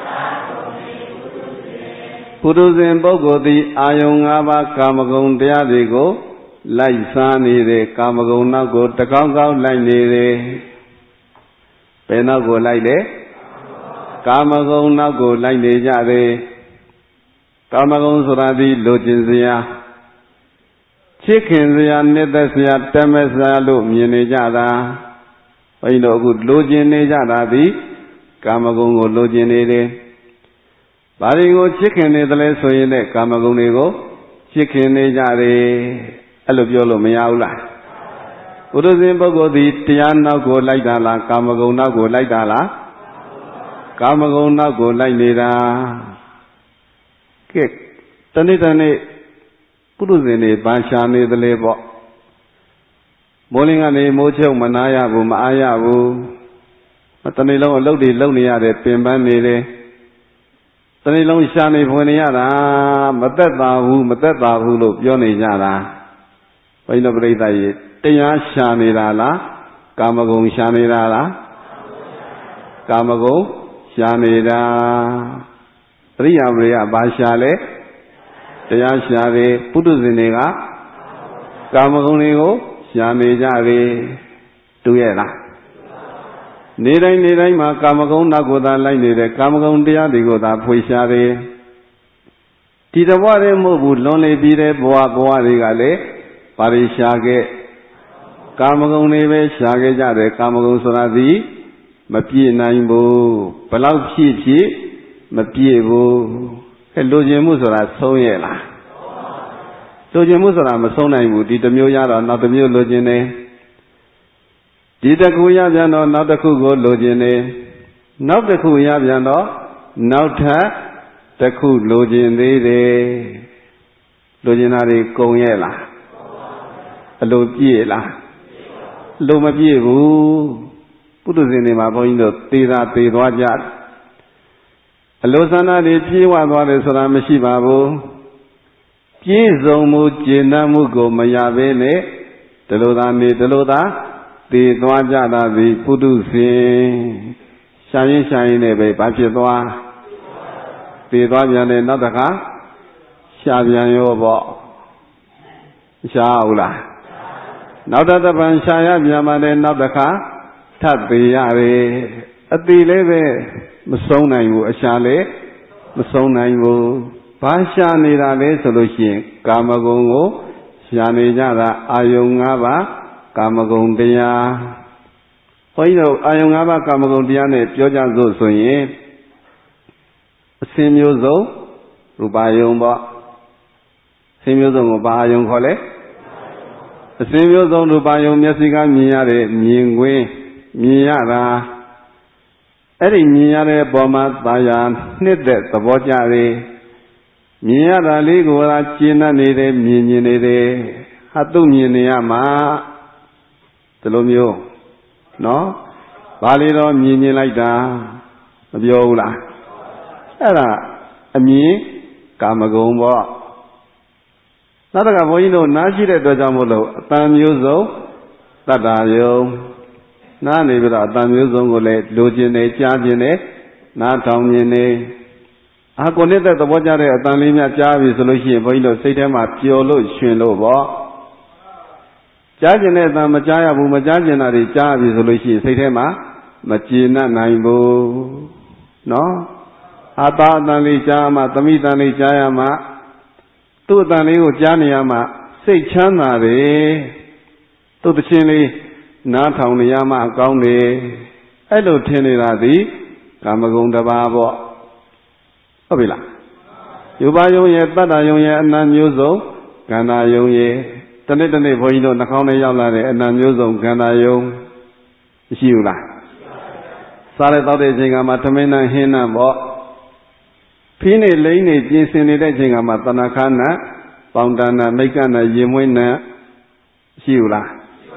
ပုထုဇဉ်ပုဂ္ဂိုလ်သည်အာယုံ၅ပါးကာမဂုဏ်တရားတွေကိုလိုက်စားနေတဲ့ကာမဂုဏ်နောက်ကိုတကောင်းကောင်းလိုက်နေတယ်ဘယ်နောက်ကိုလိုက်လဲကာမဂုဏ်နောက်ကိုလိုက်နေကြတယ်ကာမဂုဏ်ဆိုတာဒီလိုချင်စရာချစ်ခင်စရာနှစ်သက်စရာတမက်စရာလို့မြင်နေကြတာဘုန်းကြီးတို့အခုလိုချင်နေကြတာဒီကာမဂုဏ်ကိုလိုချင်နေတယ်ဘာတွေကိုချစ်ခင်နေသလဲဆိုရင်လည်းကာမဂုဏ်တွေကိုချစ်ခင်နေကြတယ်အဲ့လိုပြောလို့မရဘူးလားပုထုဇဉ်ပုဂ္ဂိုလ်သည်တရားနောက်ကိုလိုက်တာလားကာမဂုဏ်နောက်ကိုလိုက်တာလားကာမဂုဏ်နောက်ကိုလိုက်နေတာကဲတနေ့တနေ့ပုထုဇဉ်တွေဘာရှာနေသလဲပေါ့မိုးလင်းကနေမိုးချုပ်မနာရဘူးမအားရဘူးတနေ့လုံးအလုပ်တွေလုပ်နေရတယ်ပင်ပန်းနေတယ်တနေ့လုံးရှာနေဖွယ်နေရတာမသက်သာဘူးမသက်သာဘူးလို့ပြောနေကြတာဘုန်းကြီးတို့ပြိဿကြီးတရားရှာနေတာလားကာမဂုဏ်ရှာနေတာလားကာမဂုဏ်ရှာနေတာအရိယာပရိယဘာရှာလဲတရားရှာတယ်ပုထုဇဉ်တွေကကာမဂုဏ်တွေကိုရှာနေကြတယ်တူရဲ့လားနေတိုင်းနေတိုင်းမှာကာမဂုဏ်နောက်ကိုသာလိုက်နေတဲ့ကာမဂုဏ်တရားတွေကိုသာဖွေရှာတယ်ဒီတဘဝတည်းမဟုတ်ဘူးလွန်လေပြီးတဲ့ဘဝဘဝတွေကလည်းဘာတွေရှာခဲ့ကာမဂုဏ်တွေပဲရှာခဲ့ကြတယ်ကာမဂုဏ်ဆိုတာဒီမပြည့်နိုင်ဘူးဘလောက်ဖြည့်ဖြည့်မပြည့်ဘူးအဲလိုချင်မှုဆိုတာဆုံးရဲ့လားလိုချင်မှုဆိုတာမဆုံးနိုင်ဘူးဒီတစ်မျိုးရတော့နောက်တစ်မျိုးလိုချင်တယ်ဒီတစ်ခုရပြန်တော့နောက်တစ်ခုကိုလိုချင်တယ်နောက်တစ်ခုရပြန်တော့နောက်ထပ်တစ်ခုလိုချင်သေးတယ်လိုချင်တာတွေကုန်ရဲ့လားအလိုပြည့်လားလိုမပြည့်ဘူးပုထုဇဉ်တွေမှာဘုန်းကြီးတို့သေတာသေသွားကြအလိုဆန္ဒတွေပြေးဝသွားတယ်ဆိုတာမရှိပါဘူးပြည့်စုံမှုကျေနပ်မှုကိုမရဘဲနဲ့ဒီလိုသာနေဒီလိုသာသေသွားကြတာဒီပုထုဇဉ်ရှာရင်ရှာရင်နဲ့ပဲဘာဖြစ်သွားသေသွားပြန်တယ်နောက်တစ်ခါရှာပြန်ရောပေါ့ရှာဟုတ်လားနောက်တစ်ပံရှာရပြန်မှလည်းနောက်တစ်ခါထပ်သေးရတယ်အသေးလည်းပဲမဆုံးနိုင်ဘူးအရှာလည်းမဆုံးနိုင်ဘူးဘာရှာနေတာလဲဆိုလို့ရှိရင်ကာမဂုဏ်ကိုရှာနေကြတာအာယုံ၅ပါးကာမဂုဏ်တရားဘုန်းကြီးတို့အာယုံ၅ပါးကာမဂုဏ်တရားနဲ့ပြောကြစို့ဆိုရင်အစဉ်မျိုးစုံရူပယုံပေါ့အစဉ်မျိုးစုံကိုဘာအာယုံခေါ်လဲအစဉ်မျိုးစုံရူပယုံမျက်စိကမြင်ရတဲ့မြင်ကွင်းမြင်ရတာအဲ့ဒီမြင်ရတဲ့အပေါ်မှာသာယာနှစ်သက်သဘောကျတယ်မြင်ရတာလေးကိုသာကျဉ်းနေတယ်မြင်မြင်နေတယ်ဟာသူ့မြင်နေရမှာဒီလိုမျိုးနော်ဘာလေးတော့မြင်မြင်လိုက်တာမပြောဘူးလားအဲ့ဒါအမြင်ကာမဂုဏ်ပေါ့နောက်တစ်ခါဘုန်းကြီးတို့နားရှိတဲ့အတွက်ကြောင့်မို့လို့အတန်မျိုးစုံတတ္တာယုံနားနေပြီးတော့အတန်မျိုးစုံကိုလည်းလိုချင်တယ်ကြားချင်တယ်နားထောင်မြင်နေအာကိုနေတဲ့သဘောကျတဲ့အတန်လေးများကြားပြီဆိုလို့ရှိရင်ဘုန်းကြီးတို့စိတ်ထဲမှာပျော်လို့ရှင်လို့ပေါ့ကြားကျင်တဲ့အတန်မကြားရဘူးမကြားကျင်တာတွေကြားပြီဆိုလို့ရှိရင်စိတ်ထဲမှာမကျေနပ်နိုင်ဘူးနော်အာသာအတန်လေးကြားမှသမိတန်လေးကြားရမှသူ့အတန်လေးကိုကြားနေရမှစိတ်ချမ်းသာတယ်သူ့တခြင်းလေးနားထောင်နေရမှအကောင်းတယ်အဲ့လိုထင်နေတာသည်ကာမဂုဏ်တစ်ပါးပေါ့ဟုတ်ပြီလားယူပါယုံရဲ့တတ္တယုံရဲ့အနံမျိုးစုံကန္တာယုံရဲ့တနေ့တနေ့ဘုန်းကြီးတို့နှာခေါင်းထဲရောက်လာတဲ့အနံမျိုးစုံကန္တာယုံမရှိဘူးလားစားတဲ့တောက်တဲ့အချိန်ကမှသမင်းနှံဟင်းနှံပေါ့ဖီးနေလိမ့်နေပြင်ဆင်နေတဲ့အချိန်ကမှတဏခါနှံပေါင်တဏ္ဏမိတ်ကနှံရင်မွေးနှံရှိဘူးလားက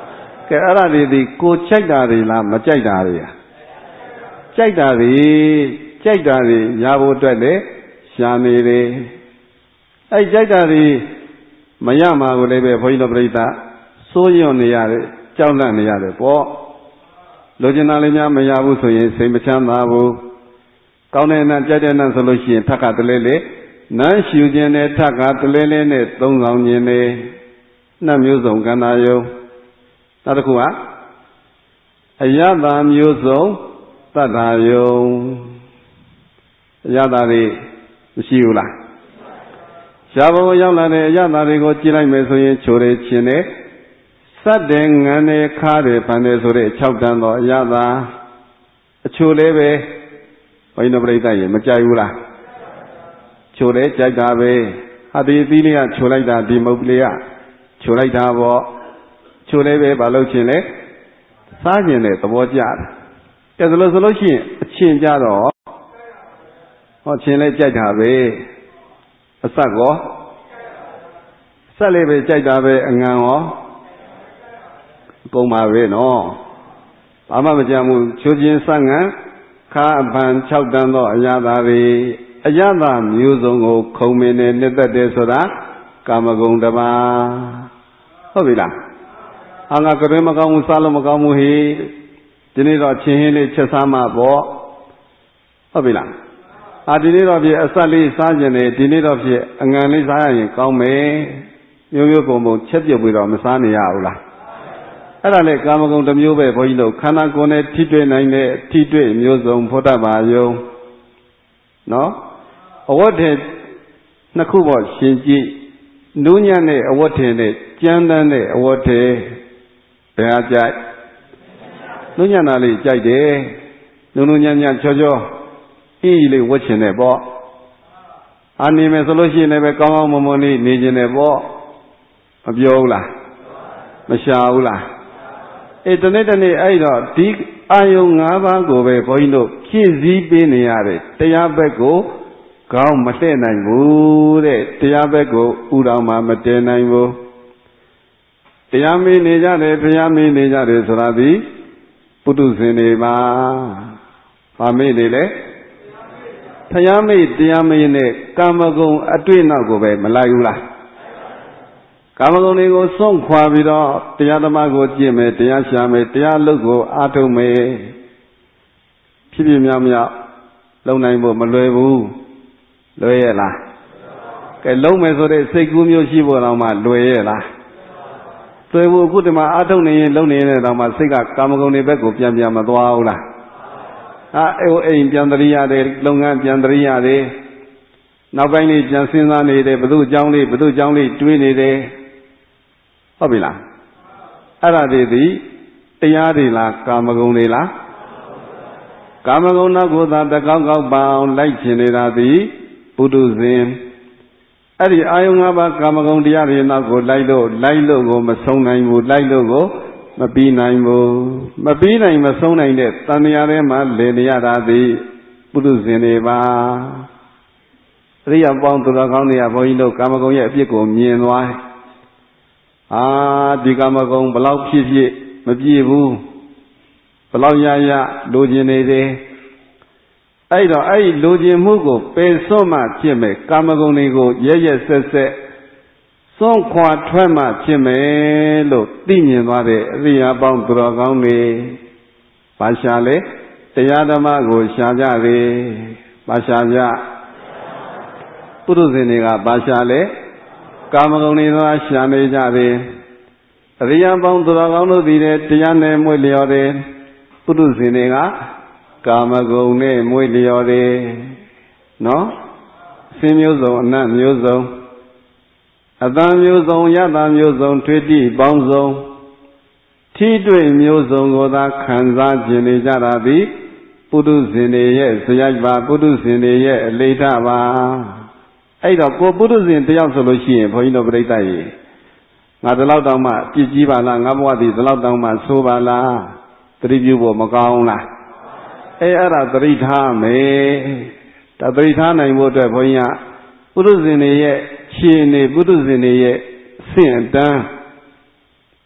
ကဲအဲ့ဒါတွေဒီကိုကြိုက်တာတွေလားမကြိုက်တာတွေကြိုက်တာတွေကြိုက်တာတွေရဖို့အတွက်လေရှာနေတယ်အဲ့ကြိုက်တာတွေမရမှာကိုလည်းပဲဘုန်းကြီးတို့ပြိဿစိုးရွံ့နေရတယ်ကြောက်လန့်နေရတယ်ပေါ့လိုချင်တာလေးများမရဘူးဆိုရင်စိတ်မချမ်းသာဘူးကောင်းတဲ့နတ်ကြိုက်တဲ့နတ်ဆိုလို့ရှိရင်ထပ်ခါတလဲလေနန်းရှူခြင်းနဲ့ထပ်ခါတလဲလဲနဲ့သုံးဆောင်ခြင်းနဲ့နှမျိုးစုံကန္တာယုံနောက်တစ်ခုကအယတာမျိုးစုံတတ္တာယုံအယတာတွေမရှိဘူးလားရှားဘုံရောက်လာတဲ့အယတာတွေကိုကြည့်လိုက်မယ်ဆိုရင်ချိုးရခြင်းနဲ့စက်တဲ့ငံနဲ့ခါတယ်ဖန်တယ်ဆိုတဲ့၆တန်းသောအယတာအချိုလေးပဲဘုန်းကြီးတို့ပြိဿရေမကြိုက်ဘူးလားချိုလဲကြိုက်တာပဲဟာဒီသီးလေးကချိုလိုက်တာဒီမုတ်လေးကချိုလိုက်တာပေါ့ချိုလဲပဲမလုပ်ခြင်းလဲစားခြင်းနဲ့သဘောကျတယ်ကဲဆိုလို့ဆိုလို့ရှိရင်အချင်းကြတော့ဟောချင်းလဲကြိုက်တာပဲအဆက်ကောဆက်လေးပဲကြိုက်တာပဲအငံရောအကုန်ပါပဲနော်ဘာမှမကြမ်းဘူးချိုခြင်းဆက်ငံခါအပန်၆တန်းသောအရာသာတွေအယတာမျိုးစုံကိုခုံမင်းနဲ့နှစ်သက်တယ်ဆိုတာကာမဂုဏ်တစ်ပါးဟုတ်ပြီလားအာငါကရွေးမကောင်းဘူးစားလို့မကောင်းဘူးဟိဒီနေ့တော့ချင်းဟင်းလေးချက်စားမှပေါ့ဟုတ်ပြီလားအာဒီနေ့တော့ဖြစ်အဆက်လေးစားခြင်းနဲ့ဒီနေ့တော့ဖြစ်အငံလေးစားရရင်ကောင်းမယ်မျိုးမျိုးပုံပုံချက်ပြုတ်ပြီးတော့မစားနေရဘူးလားအဲ့ဒါလေကာမဂုဏ်တစ်မျိုးပဲဘုန်းကြီးတို့ခန္ဓာကိုယ်နဲ့ထိတွေ့နိုင်တဲ့ထိတွေ့မျိုးစုံဖို့တတ်ပါယုံနော်အဝတ်ထည်နှစ်ခုပေါ့ရှင်ကြည့်နူးညံ့တဲ့အဝတ်ထည်နဲ့ကြမ်းတမ်းတဲ့အဝတ်ထည်ဘယ်ဟာကြိုက်နူးညံ့တာလေးကြိုက်တယ်နူးနူးညံ့ညံ့ချောချောအေးလေးဝတ်ချင်တယ်ပေါ့အာနေမယ်ဆိုလို့ရှိရင်လည်းပဲကောင်းကောင်းမွန်မွန်လေးနေချင်တယ်ပေါ့မပြောဘူးလားမရှာဘူးလားအေးတနေ့တနေ့အဲ့တော့ဒီအာယုံ၅ပါးကိုပဲဘုန်းကြီးတို့ဖြည့်ဆည်းပေးနေရတယ်တရားဘက်ကိုကောင်းမလှည့်နိုင်ဘူးတဲ့တရားဘက်ကိုဥတော်မှာမတည်နိုင်ဘူးတရားမေးနေကြတယ်ဘုရားမေးနေကြတယ်ဆိုတာဒီပုထုဇဉ်တွေပါဗာမေးနေလေဘုရားမေးတရားမေးနဲ့ကာမဂုဏ်အတွေ့နောက်ကိုပဲမလိုက်ဘူးလားကာမဂုဏ်တွေကိုစွန့်ခွာပြီးတော့တရားဓမ္မကိုကျင့်မယ်တရားရှာမယ်တရားလုပ်ကိုအားထုတ်မယ်ဖြစ်ဖြစ်မြောက်မြောက်လုံနိုင်ဖို့မလွယ်ဘူးလွယ်ရဲ့လားကဲလုံးမယ်ဆိုတဲ့စိတ်ကူးမျိုးရှိဖို့တော့မှလွယ်ရဲ့လားလွယ်ဖို့အခုဒီမှာအားထုတ်နေရင်လုံနေရင်တော့မှစိတ်ကကာမဂုဏ်တွေဘက်ကိုပြန်ပြန်မသွားဘူးလားအာအိုအိမ်ပြန်တရိရတယ်လုပ်ငန်းပြန်တရိရတယ်နောက်ပိုင်းလေးပြန်စဉ်းစားနေတယ်ဘု து အကြောင်းလေးဘု து အကြောင်းလေးတွေးနေတယ်ဟုတ်ပြီလားအဲ့ဒါတွေဒီတရားတွေလားကာမဂုဏ်တွေလားကာမဂုဏ်နောက်ကိုသာတကောက်ကောက်ပအောင်လိုက်ကျင်နေတာသည်ပုထုဇဉ်အဲ့ဒီအာယုံ၅ပါးကာမဂုဏ်တရားတွေနောက်ကိုလိုက်လို့လိုက်လို့ကိုမဆုံးနိုင်ဘူးလိုက်လို့ကိုမပြီးနိုင်ဘူးမပြီးနိုင်မဆုံးနိုင်တဲ့တဏှာထဲမှာလည်နေရတာသည်ပုထုဇဉ်တွေပါအရိယာပေါင်းသူတော်ကောင်းတွေကဘုန်းကြီးတို့ကာမဂုဏ်ရဲ့အပြစ်ကိုမြင်သွားအာဒီကာမဂုဏ်ဘလောက်ဖြစ်ဖြစ်မပြည့်ဘူးဘလောက်ရရလိုချင်နေတယ်အဲ့တော့အဲ့ဒီလိုချင်မှုကိုပယ်စွန့်မှဖြစ်မယ်ကာမဂုဏ်တွေကိုရဲရဲဆက်ဆက်စွန့်ခွာထွက်မှဖြစ်မယ်လို့သိမြင်သွားတဲ့အရိယာပေါင်းသူတော်ကောင်းတွေဘာရှာလဲတရားဓမ္မကိုရှာကြတယ်ဘာရှာကြပုထုဇဉ်တွေကဘာရှာလဲကာမဂုဏ်တွေသာရှာနေကြတယ်အရိယာပေါင်းသူတော်ကောင်းတို့သည်တရားနဲ့မွေ့လျော်တယ်ပုထုဇဉ်တွေကကာမဂုဏ်နဲ့မွေ့လျော်တယ်နော်အစင်းမျိုးစုံအနတ်မျိုးစုံအတန်မျိုးစုံယတမျိုးစုံထွေတိပေါင်းစုံထိတွေ့မျိုးစုံကိုသာခံစားကျင်နေကြတာသည်ပုထုဇဉ်တွေရဲ့ဇယိုက်ပါပုထုဇဉ်တွေရဲ့အလေထပါအဲ့တော့ကိုပုထုဇဉ်တယောက်ဆိုလို့ရှိရင်ဘုန်းကြီးတို့ပြိဿရေငါဒီလောက်တောင်မှပြစ်ကြီးပါလားငါဘဝဒီဒီလောက်တောင်မှဆိုးပါလားသတိပြုဖို့မကောင်းလားအဲအဲ့ဒါသတိထားမယ်ဒါသတိထားနိုင်ဖို့အတွက်ဘုန်းကြီးကပုထုဇဉ်တွေရဲ့ခြေနေပုထုဇဉ်တွေရဲ့ဆင့်အတန်း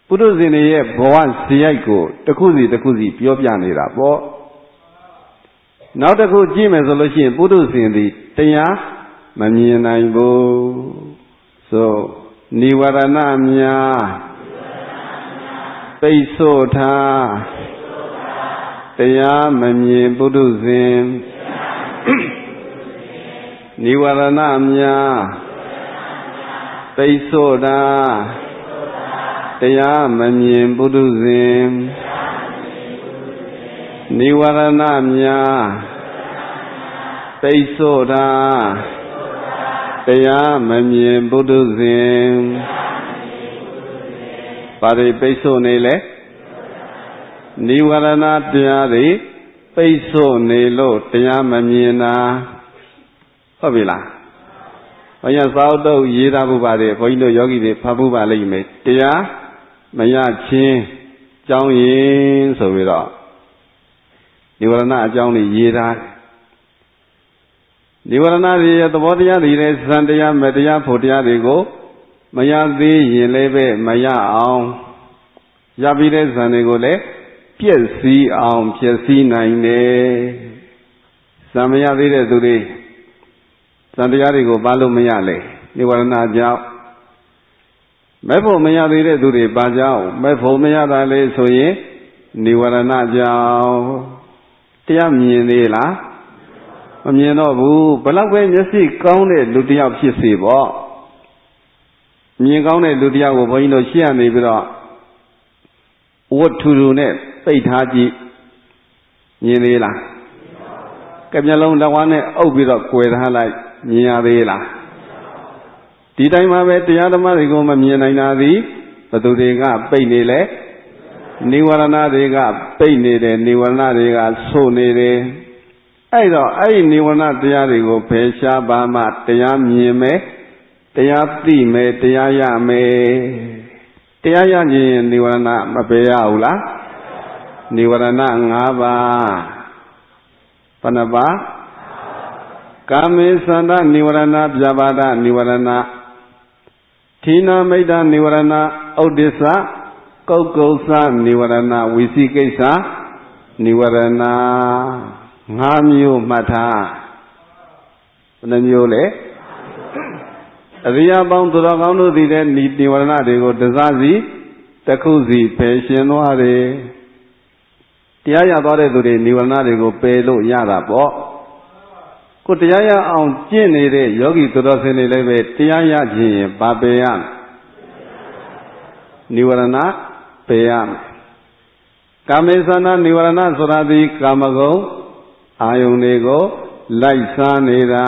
ပုထုဇဉ်တွေရဲ့ဘဝဇယိုက်ကိုတစ်ခုစီတစ်ခုစီပြောပြနေတာပေါ့နောက်တစ်ခုကြည့်မယ်ဆိုလို့ရှိရင်ပုထုဇဉ်သည်တရားမမြင်နိုင်ဘူးဆိုနိဝရဏများပိတ်ဆို့ထားတရားမမြင်ပုထုဇဉ်နိဝရဏများပိတ်ဆို့ထားတရားမမြင်ပုထုဇဉ်နိဝရဏများပိတ်ဆို့ထားတရားမမြင်ပုထုဇဉ်ဘာတွေပိတ်ဆို့နေလဲနိဝရဏတရားတွေပိတ်ဆို့နေလို့တရားမမြင်တာဟုတ်ပြီလားဘုရားသာဝတ္တုရေးထားမှုပါတယ်ဘုန်းကြီးတို့ယောဂီတွေဖတ်မှုပါလိမ့်မယ်တရားမရချင်းကြောင်းရင်ဆိုပြီးတော့နိဝရဏအကြောင်းတွေရေးထားနိဝရဏတွေရဲ့သဘောတရားတွေနဲ့ဇန်တရားမတရားဖို့တရားတွေကိုမရသေးရင်လည်းပဲမရအောင်ရပြီးတဲ့ဇန်တွေကိုလည်းပြည့်စည်အောင်ဖြစ်စည်းနိုင်တယ်ဇန်မရသေးတဲ့သူတွေဇန်တရားတွေကိုဘာလို့မရလဲနိဝရဏကြောင့်မဲ့ဖို့မရသေးတဲ့သူတွေဘာကြောင့်မဲ့ဖို့မရတာလေဆိုရင်နိဝရဏကြောင့်တရားမြင်သေးလားမမြင်တော့ဘူးဘလောက်ပဲမျက်စိကောင်းတဲ့လူတစ်ယောက်ဖြစ်စေပေါ့မြင်ကောင်းတဲ့လူတစ်ယောက်ကိုဘုန်းကြီးတို့ရှေ့ကနေပြီးတော့ဝတ်ထူထူနဲ့ပိတ်ထားကြည့်မြင်သေးလားကမျက်လုံးလက်ဝါးနဲ့အုပ်ပြီးတော့꿰ထားလိုက်မြင်ရသေးလားဒီတိုင်းမှာပဲတရားဓမ္မတွေကိုမမြင်နိုင်တာသည်ဘသူတွေကပိတ်နေလဲနိဝရဏတွေကပိတ်နေတယ်နိဝရဏတွေကဆိုနေတယ်အဲ့တော့အဲ့ဒီနိဝရဏတရားတွေကိုဖယ်ရှားပါမှတရားမြင်မယ်တရားသိမယ်တရားရမယ်တရားရခြင်းနိဝရဏမပယ်ရဘူးလားနိဝရဏ၅ပါးဘယ်နှပါးကာမေသန္တနိဝရဏပြပါဒနိဝရဏဌိနာမိတ်တနိဝရဏဥဒိစ္စကုတ်ကုသနိဝရဏဝိသိကိစ္စနိဝရဏငါးမျိုးမှတ်ထားဘယ်နှမျိုးလဲအရိယာပေါင်းသူတော်ကောင်းတို့သည်တဲ့နိဝရဏတွေကိုတစားစီတစ်ခုစီဖယ်ရှင်သွားတယ်တရားရသွားတဲ့သူတွေနိဝရဏတွေကိုပယ်လို့ရတာပေါ့ကိုတရားရအောင်ကျင့်နေတဲ့ယောဂီသူတော်စင်တွေလည်းပဲတရားရခြင်းရင်ဗာပယ်ရနိဝရဏပယ်ရကာမေသနာနိဝရဏဆိုတာဒီကာမဂုဏ်အာယုန်တွေကိုလိုက်စားနေတာ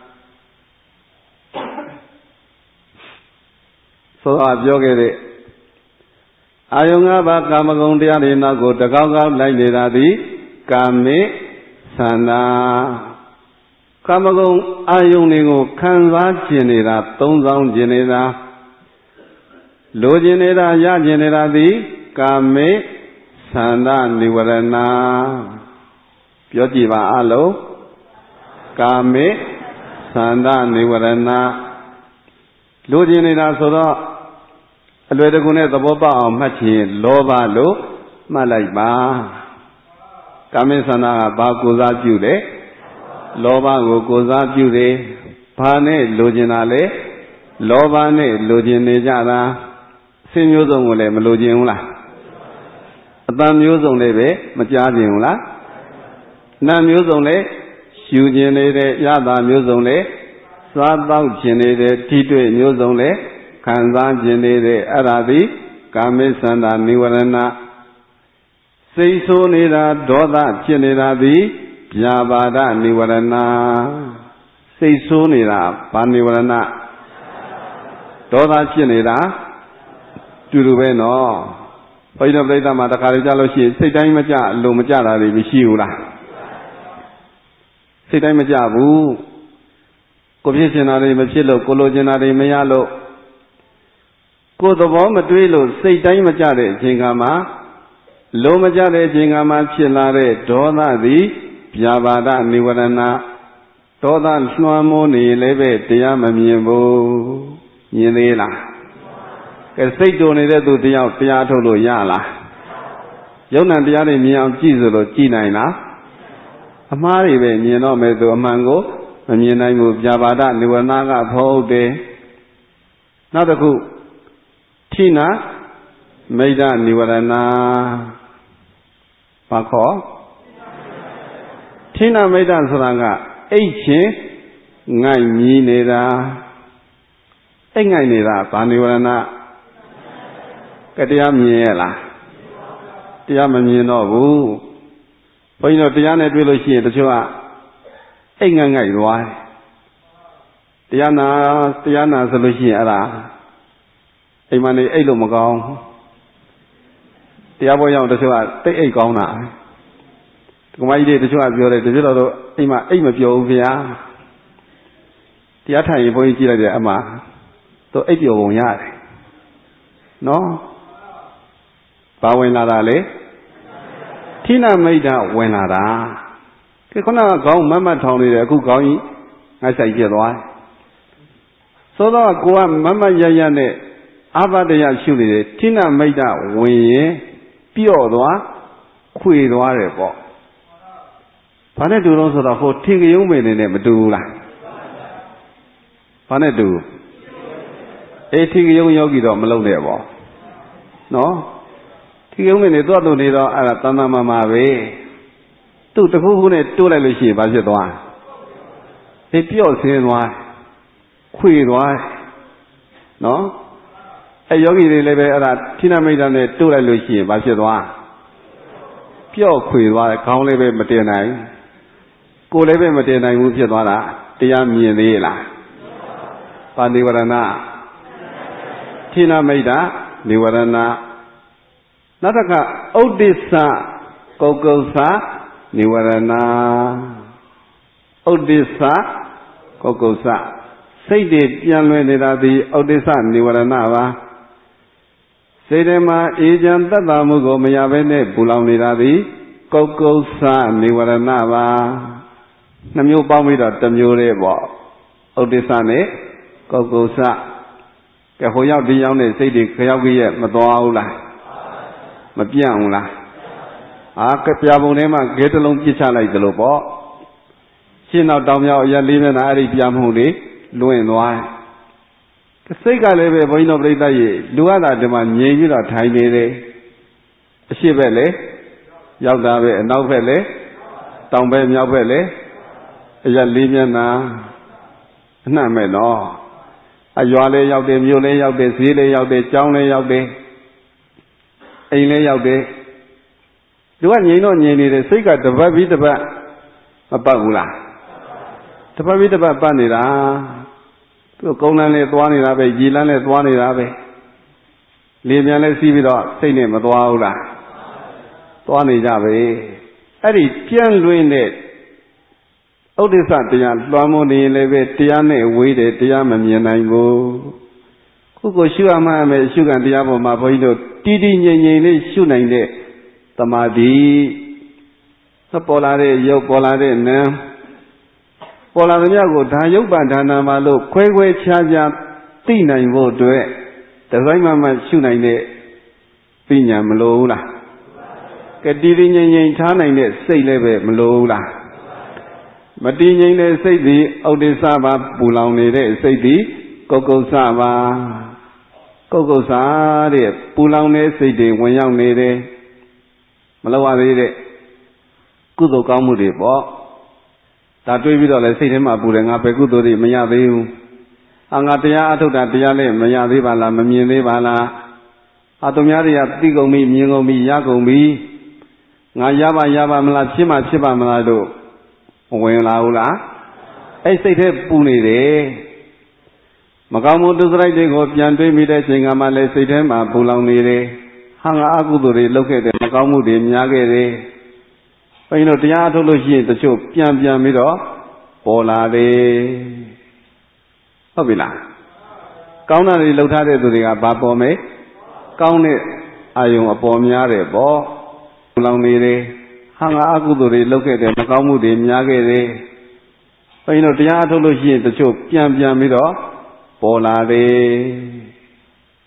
ဆိုတော့ပြောခဲ့တဲ့အာယုန်၅ပါးကာမဂုဏ်တရားတွေနောက်ကိုတကောက်ကောက်လိုက်နေတာဒီကာမေသနာကာမဂုဏ်အာယုန်တွေကိုခံစားကျင်နေတာသုံးဆောင်ကျင်နေတာလိုချင်နေတာရကျင်နေတာသည်ကာမေသန္တာနိဝရဏပြောကြည့်ပါအလုံးကာမေသန္တာနိဝရဏလိုချင်နေတာဆိုတော့အလွယ်တကူနဲ့သဘောပေါက်အောင်မှတ်ချင်လောဘလို့မှတ်လိုက်ပါကာမေသန္တာကဘာကိုစားပြုလဲလောဘကိုကိုစားပြုတယ်ဘာနဲ့လိုချင်တာလဲလောဘနဲ့လိုချင်နေကြတာဆင်းမျိုးစုံကိုလည်းမလိုချင်ဘူးလားအတန်မျိုးစုံလည်းပဲမကြားချင်ဘူးလားနာမ်မျိုးစုံလည်းယူချင်နေတဲ့ရတာမျိုးစုံလည်းစားတော့ချင်နေတဲ့ထိတွေ့မျိုးစုံလည်းခံစားကျင်နေတဲ့အဲ့ဒါသည်ကာမေသန္တာနိဝရဏစိတ်ဆိုးနေတာဒေါသဖြစ်နေတာသည်ပြာပါဒနိဝရဏစိတ်ဆိုးနေတာဘာနိဝရဏဒေါသဖြစ်နေတာတူတူပဲနော်ဘုရားပြိဿမှာတခါလေကြားလို့ရှိရင်စိတ်တိုင်းမကြလို့မကြတာတွေမရှိဘူးလားစိတ်တိုင်းမကြဘူးကိုဖြစ်ချင်တာတွေမဖြစ်လို့ကိုလိုချင်တာတွေမရလို့ကိုသဘောမတွေးလို့စိတ်တိုင်းမကြတဲ့အချိန်ကမှလိုမကြတဲ့အချိန်ကမှဖြစ်လာတဲ့ဒေါသသည်ပြာပါဒနိဝရဏဒေါသလွှမ်းမိုးနေလည်းပဲတရားမမြင်ဘူးမြင်သေးလားကဲ cái xây đồ này đấy tụi tiao tiao thôi rồi ya là giống như tiao này miếng chỉ rồi chỉ này nè mà đi về nhìn nó mấy tụi mang go nhìn này một gia bà đã nếu na cả phô đề nó được ku thi na mấy đã nếu là na bà khó thi na mấy đã sao là ấy chứ ngày nhì này ra ấy ngày này ra bà nếu là na cái tiêm nhẹ là tiêm mà nhẹ nó bu bây giờ tiêm này tôi nói chuyện đó chứ à ấy ngày ngày rồi tiêm na tiêm na sao nói chuyện à ấy mà này ấy lúc mà con tiêm bao nhiêu đó chứ à tới ấy con nào còn mấy đi đó chứ à biểu đây đó chứ đâu ấy mà ấy mà biểu về à tiêm thay bao nhiêu chỉ là để mà tôi ấy biểu bông nhá nó bao nhiêu là đã lấy thì nào mấy đã quên là đã cái con nào con mà mà thằng này cũng có ý ngay sai chưa rồi số đó cô mà mà giờ giờ này áp đặt để xử lý thì nào mấy đã quên biểu đó khuy đó rồi bỏ phải nênดูlắm số đó họ thiên cái giống mình này màดูlà phải nênดูấy thiên cái giống nhau gì đó mà lâu này bỏ nó thì cái mình này tôi tôi này đó à là tam tam mà mà về tu tập phu này tu lại lịch sử bao nhiêu tuổi thì biểu hiện rồi khuy rồi nó ấy giống như này về là khi nào mình này tu lại lịch sử bao nhiêu tuổi biểu khuy rồi không lấy về một tiền này cô lấy về một tiền này muốn biết đó là tiền miền đi là pan đi vào na khi nào mình đã đi vào na nó là cái Odisha, câu câu sa, Nivarana. Odisha, câu câu sa. Xây để pian luyện để ra đi Odisha Nivarana va. Xây để mà ý chân tất cả mọi người mình về này bù lòng để ra đi câu câu sa Nivarana va. Nam yêu bao nhiêu đó tâm yêu đấy bỏ. Odisha này câu câu sa. Cái hồi giáo đi giáo này xây để cái giáo kia mà to là mà piang là à cái piang bông này mà cái tơ lông chỉ trả lại từ lúc bỏ khi nào đào nhau giờ lý nên ai đi piang bông đi luyện nói cái xây cái này về bây giờ bây giờ gì đua là để mà nhảy như là thay nghề đấy xí về lấy giàu đa về nấu về lấy tòng về nhau về lấy giờ lý nên là nằm mày nó à giờ lấy giàu để nhiều lấy giàu để xí lấy giàu để trống lấy giàu để ấy lấy giàu để đứa anh nhìn nó nhìn đi để xây cái tập pháp vi tập pháp mà bao là tập pháp vi tập pháp bao này là tôi công năng này toán này là về gì là này toán này là về liên miên này xí vi đó xây này mà toán là toán này ra về ấy thì thiên luyện này âu đi sát tiền loa môn này lấy về tiền này vui để tiền mà miền này vô cô cô sửa mà mẹ sửa cái tiền mà mà bây giờ tí tí nhẹ nhẹ này sửa này đấy tâm đi nó bỏ lại đấy yêu bỏ lại đấy nè bỏ lại cái của thà yêu bản thà nào mà lúc quay quay cha cha tí này vô tuệแต่ไว้มามาရှုနိုင်တဲ့ပညာမလိုဘူးလားကဲတည်တည်ငြိမ်ငြိမ်ထားနိုင်တဲ့စိတ်လည်းပဲမလိုဘူးလားမတည်ငြိမ်တဲ့စိတ်ဒီဥဒိစ္စပါပူလောင်နေတဲ့စိတ်ဒီကုက္ကုဆပါကုက္ကုဆတဲ့ပူလောင်တဲ့စိတ်တွေဝင်ရောက်နေတယ်မလောက်ရသေးတဲ့ကုသိုလ်ကောင်းမှုတွေပေါ့ဒါတွေးပြီးတော့လည်းစိတ်ထဲမှာပူတယ်ငါပဲကုသိုလ်တွေမရသေးဘူးအာငါတရားအထုတ်တာတရားလည်းမရသေးပါလားမမြင်သေးပါလားအတုများတွေကသိကုန်ပြီမြင်ကုန်ပြီရကုန်ပြီငါရပါရပါမလားဖြစ်မှဖြစ်ပါမလားတို့ဝင်လာဘူးလားအဲ့စိတ်ထဲပူနေတယ်မကောင်းမှုဒုစရိုက်တွေကိုပြန်တွေးမိတဲ့ချိန်ကမှလည်းစိတ်ထဲမှာပူလောင်နေတယ်ဟာငါအကုသိုလ်တွေလုပ်ခဲ့တယ်မကောင်းမှုတွေများခဲ့တယ်ဘုန်းကြီးတို့တရားအထုတ်လို့ရှိရင်တချို့ပြန်ပြန်ပြီးတော့ပေါ်လာတယ်ဟုတ်ပြီလားကောင်းတာတွေလှုပ်ထားတဲ့သူတွေကဘာပေါ်မယ်ကောင်းတဲ့အာယုံအပေါ်များတယ်ပေါ့ပူလောင်နေတယ်ဟာငါအကုသိုလ်တွေလုပ်ခဲ့တယ်မကောင်းမှုတွေများခဲ့တယ်ဘုန်းကြီးတို့တရားအထုတ်လို့ရှိရင်တချို့ပြန်ပြန်ပြီးတော့ပေါ်လာတယ်ဟ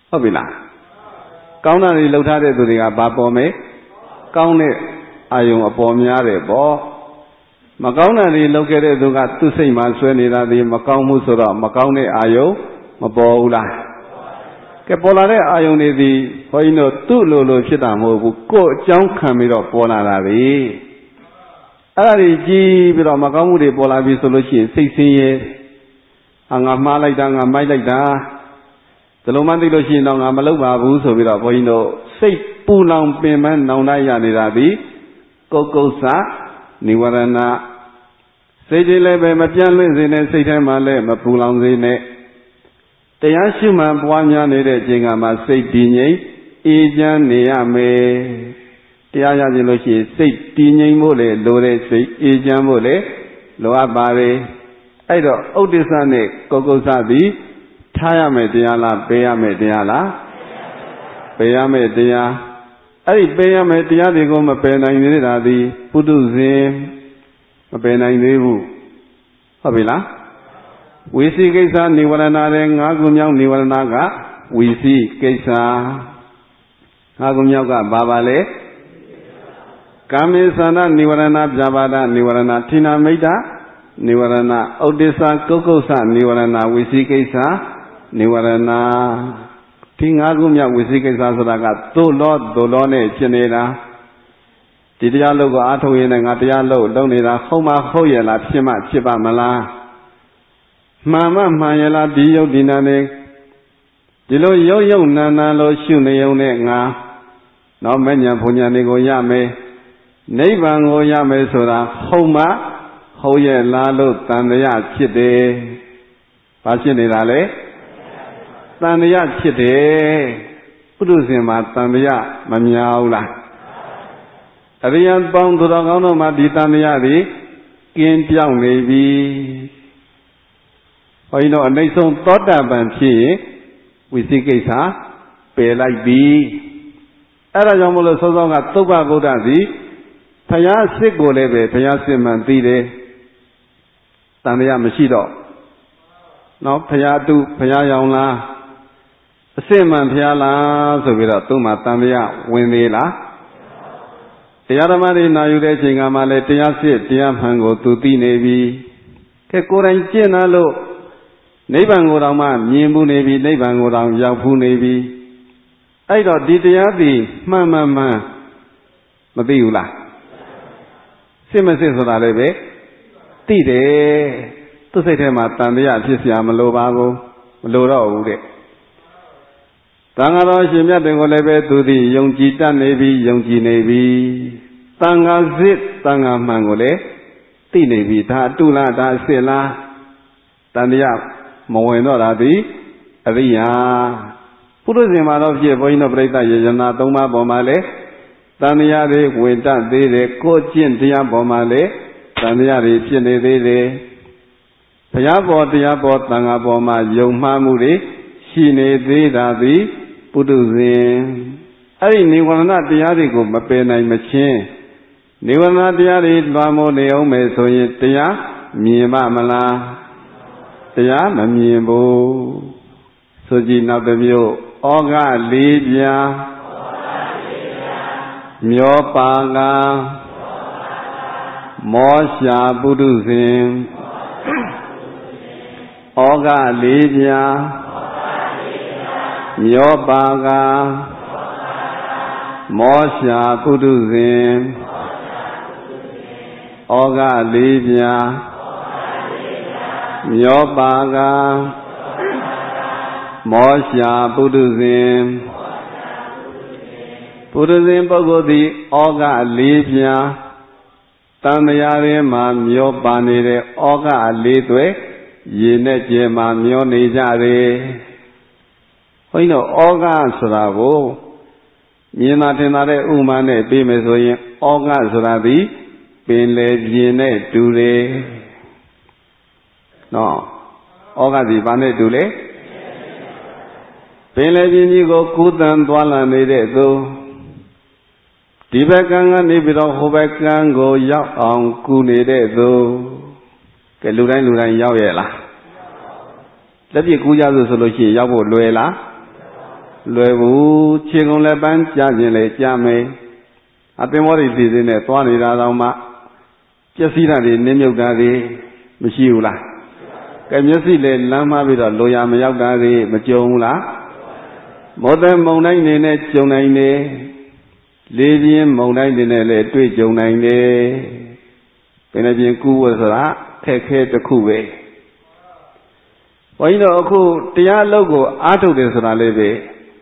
ဟုတ်ပြီလားကောင်းတာတွေလှုပ်ထားတဲ့သူတွေကဘာပေါ်မဲကောင်းတဲ့အာယုံအပေါ်များတယ်ပေါ့မကောင်းတာတွေလှုပ်ခဲ့တဲ့သူကသူ့စိတ်မှာဆွဲနေတာဒီမကောင်းမှုဆိုတော့မကောင်းတဲ့အာယုံမပေါ်ဘူးလားကဲပေါ်လာတဲ့အာယုံတွေဒီဘုန်းကြီးတို့သူ့လိုလိုဖြစ်တာမဟုတ်ဘူးကိုယ်အကြောင်းခံပြီးတော့ပေါ်လာတာပဲအဲ့ဒါကြီးပြီးတော့မကောင်းမှုတွေပေါ်လာပြီဆိုလို့ရှိရင်စိတ်ဆင်းရဲအာငါမှားလိုက်တာငါမိုက်လိုက်တာဒီလိုမှသိလို့ရှိရင်တော့ငါမလုပ်ပါဘူးဆိုပြီးတော့ဘုန်းကြီးတို့စိတ်ပူလောင်ပင်ပန်းနောင်တရနေတာဒီကုက္ကုဆနိဝရဏစိတ်တွေလည်းပဲမပြန့်လွင့်စေနဲ့စိတ်ထဲမှာလည်းမပူလောင်စေနဲ့တရားရှိမှပွားများနေတဲ့အချိန်ကမှစိတ်တည်ငြိမ်အေးချမ်းနေရမယ်တရားရခြင်းလို့ရှိရင်စိတ်တည်ငြိမ်ဖို့လေလိုတဲ့စိတ်အေးချမ်းဖို့လေလိုအပ်ပါလေအဲ့တော့ဥဒိစ္စနဲ့ကုက္ကုဆသည်ထားရမယ်တရားလားပေးရမယ်တရားလားပေးရမယ်တရားအဲ့ဒီပေးရမယ်တရားတွေကိုမပယ်နိုင်သေးတာသည်ပုထုဇဉ်မပယ်နိုင်သေးဘူးဟုတ်ပြီလားဝိသိကိစ္စនិဝရဏတဲ့၅ခုမြောက်និဝရဏကဝိသိကိစ္စ၅ခုမြောက်ကဘာပါလဲကာမေသန္တនិဝရဏပြပါဒនិဝရဏဌိနာမိတ်တនិဝရဏဥဒိစ္စကုက္ကုဆនិဝရဏဝိသိကိစ္စនិဝရဏဒီ၅ခုမြောက်ဝိသိကိစ္စဆိုတာကသို့လောသို့လောနဲ့ဖြစ်နေတာဒီတရားလုပ်ကိုအားထုတ်ရင်လည်းငါတရားလုပ်လုပ်နေတာဟုတ်မှဟုတ်ရဲ့လားဖြစ်မှဖြစ်ပါမလားမှန်မှမှန်ရဲ့လားဒီယုတ်ဒီနာနေဒီလိုယုတ်ယုတ်နာနာလို့ရှုနေုံနဲ့ငါတော့မဉ္ဇဉ်ဘုံဉာဏ်တွေကိုရမယ်နိဗ္ဗာန်ကိုရမယ်ဆိုတာဟုတ်မှဟုတ်ရဲ့လားလို့တန်တရားဖြစ်တယ်ဘာဖြစ်နေတာလဲတန်တရားဖြစ်တယ်ပုထုဇဉ်မှာတန်တရားမများဘူးလားအရိယပေါင်းသူတော်ကောင်းတို့မှာဒီတန်တရားတွေကင်းပြောင်းနေပြီဘုန်းကြီးတို့အနိစ္စသောတာပန်ဖြစ်ရင်ဝိသိကိစ္စပယ်လိုက်ပြီအဲ့ဒါကြောင့်မလို့သောသောကသုဘဗုဒ္ဓစီဘုရားစစ်ကိုလည်းပဲဘုရားစစ်မှန်သိတယ်တန်တရားမရှိတော့နော်ဘုရားတုဘုရားရောင်လားအစစ်မှန်ဘုရားလားဆိုပြီးတော့သူ့မှာတန်တရားဝင်သေးလားတရားဓမ္မတွေနာယူတဲ့အချိန်ကမှလည်းတရားစစ်တရားမှန်ကိုသူသိနေပြီကဲကိုယ်တိုင်ကျင့်လာလို့နိဗ္ဗာန်ကိုတောင်မှမြင်ဘူးနေပြီနိဗ္ဗာန်ကိုတောင်ရောက်ဘူးနေပြီအဲ့တော့ဒီတရားသည်မှန်မှန်မှန်မသိဘူးလားစစ်မစစ်ဆိုတာလည်းပဲသိတယ်သူ့စိတ်ထဲမှာတန်တရားဖြစ်เสียမလိုပါဘူးမလိုတော့ဘူးတဲ့သံဃာတော်ရှင်မြတ်တွေကိုလည်းပဲသူသည်ယုံကြည်တတ်နေပြီယုံကြည်နေပြီသံဃာစစ်သံဃာမှန်ကိုလည်းသိနေပြီဒါအတုလားဒါအစစ်လားတန်တရားမဝင်တော့တာသည်အရိယာပုရုဇဉ်မှာတော့ဖြစ်ဘုန်းကြီးတို့ပြိဿယေယနာသုံးပါးပေါ်မှာလည်းတန်တရားတွေဝင်တတ်သေးတယ်ကိုကျင့်တရားပေါ်မှာလည်းတန်တရားတွေဖြစ်နေသေးတယ်ဘုရားပေါ်တရားပေါ်သံဃာပေါ်မှာယုံမှားမှုတွေရှိနေသေးတာသည်ပုထုဇဉ်အဲ့ဒီနိဝရဏတရားတွေကိုမပယ်နိုင်မချင်းနိဝရဏတရားတွေလွှမ်းမိုးနေအောင်မယ်ဆိုရင်တရားမြင်ပါမလားတရားမမြင်ဘူးဆိုကြည့်နောက်တစ်မျိုးဩဃလေးပြာမျောပါကမောရှာပုထုဇဉ်ဩဃလေးပြာမျောပါကမောရှာပုထုဇဉ်ဩဃလေးပြာမျောပါကမောရှာပုထုဇဉ်ပုထုဇဉ်ပုဂ္ဂိုလ်သည်ဩဃလေးပြာတန်တရားရင်းမှာမျောပါနေတဲ့ဩဃလေးတွေရေနဲ့ကျဲမှာမျောနေကြတယ်ဘုန်းကြီးတို့ဩဃဆိုတာကိုမြင်သာထင်သာတဲ့ဥမာနဲ့ပြီးမယ်ဆိုရင်ဩဃဆိုတာသည်ပင်လေပြင်းနဲ့တူတယ်နော်ဩဃသည်ဘာနဲ့တူလဲပင်လေပြင်းကြီးကိုကူးတန်သွားလာနေတဲ့သူဒီဘက်ကံကနေပြီးတော့ဟိုဘက်ကံကိုရောက်အောင်ကူးနေတဲ့သူကဲလူတိုင်းလူတိုင်းရောက်ရဲ့လားလက်ပြကူးကြဆိုဆိုလို့ရှိရင်ရောက်ဖို့လွယ်လားလွယ်ဘူးခြေကုန်လက်ပန်းကြားခြင်းလေကြားမယ်အသင်္ဘောတွေစီစဉ်နဲ့သွားနေတာတော့မှပျက်စီးတာတွေနင်းမြုပ်တာတွေမရှိဘူးလားကဲမျက်စိလေလမ်းမပြီးတော့လိုရာမရောက်တာတွေမကြုံဘူးလားမောတမုံတိုင်းနေနဲ့ကြုံနိုင်တယ်လေးပြင်းမုံတိုင်းနေနဲ့လည်းတွေ့ကြုံနိုင်တယ်ပင်လည်းပြင်ကူဝဆိုတာခက်ခဲတစ်ခုပဲဘုန်းကြီးတို့အခုတရားအလုပ်ကိုအားထုတ်တယ်ဆိုတာလေးပဲ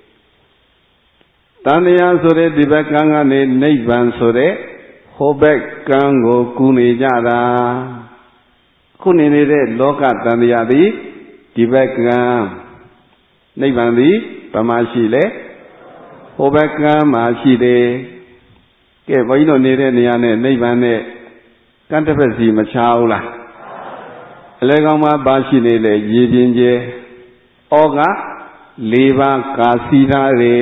တန်တရားဆိုတဲ့ဒီဘက်ကံကနေနိဗ္ဗာန်ဆိုတဲ့ဟိုဘက်ကံကိုကူနေကြတာခုနေနေတဲ့လောကတန်တရားသည်ဒီဘက်ကံနိဗ္ဗာန်သည်ဘယ်မှာရှိလဲဟိုဘက်ကံမှာရှိတယ်ကဲဘုန်းကြီးတို့နေတဲ့နေရာနဲ့နိဗ္ဗာန်နဲ့ကံတစ်ဖက်စီမချဘူးလားအလဲကောင်းမှာပါရှိနေလေရေပြင်းကျဲဩက၄ပါးကာစီသားတွေ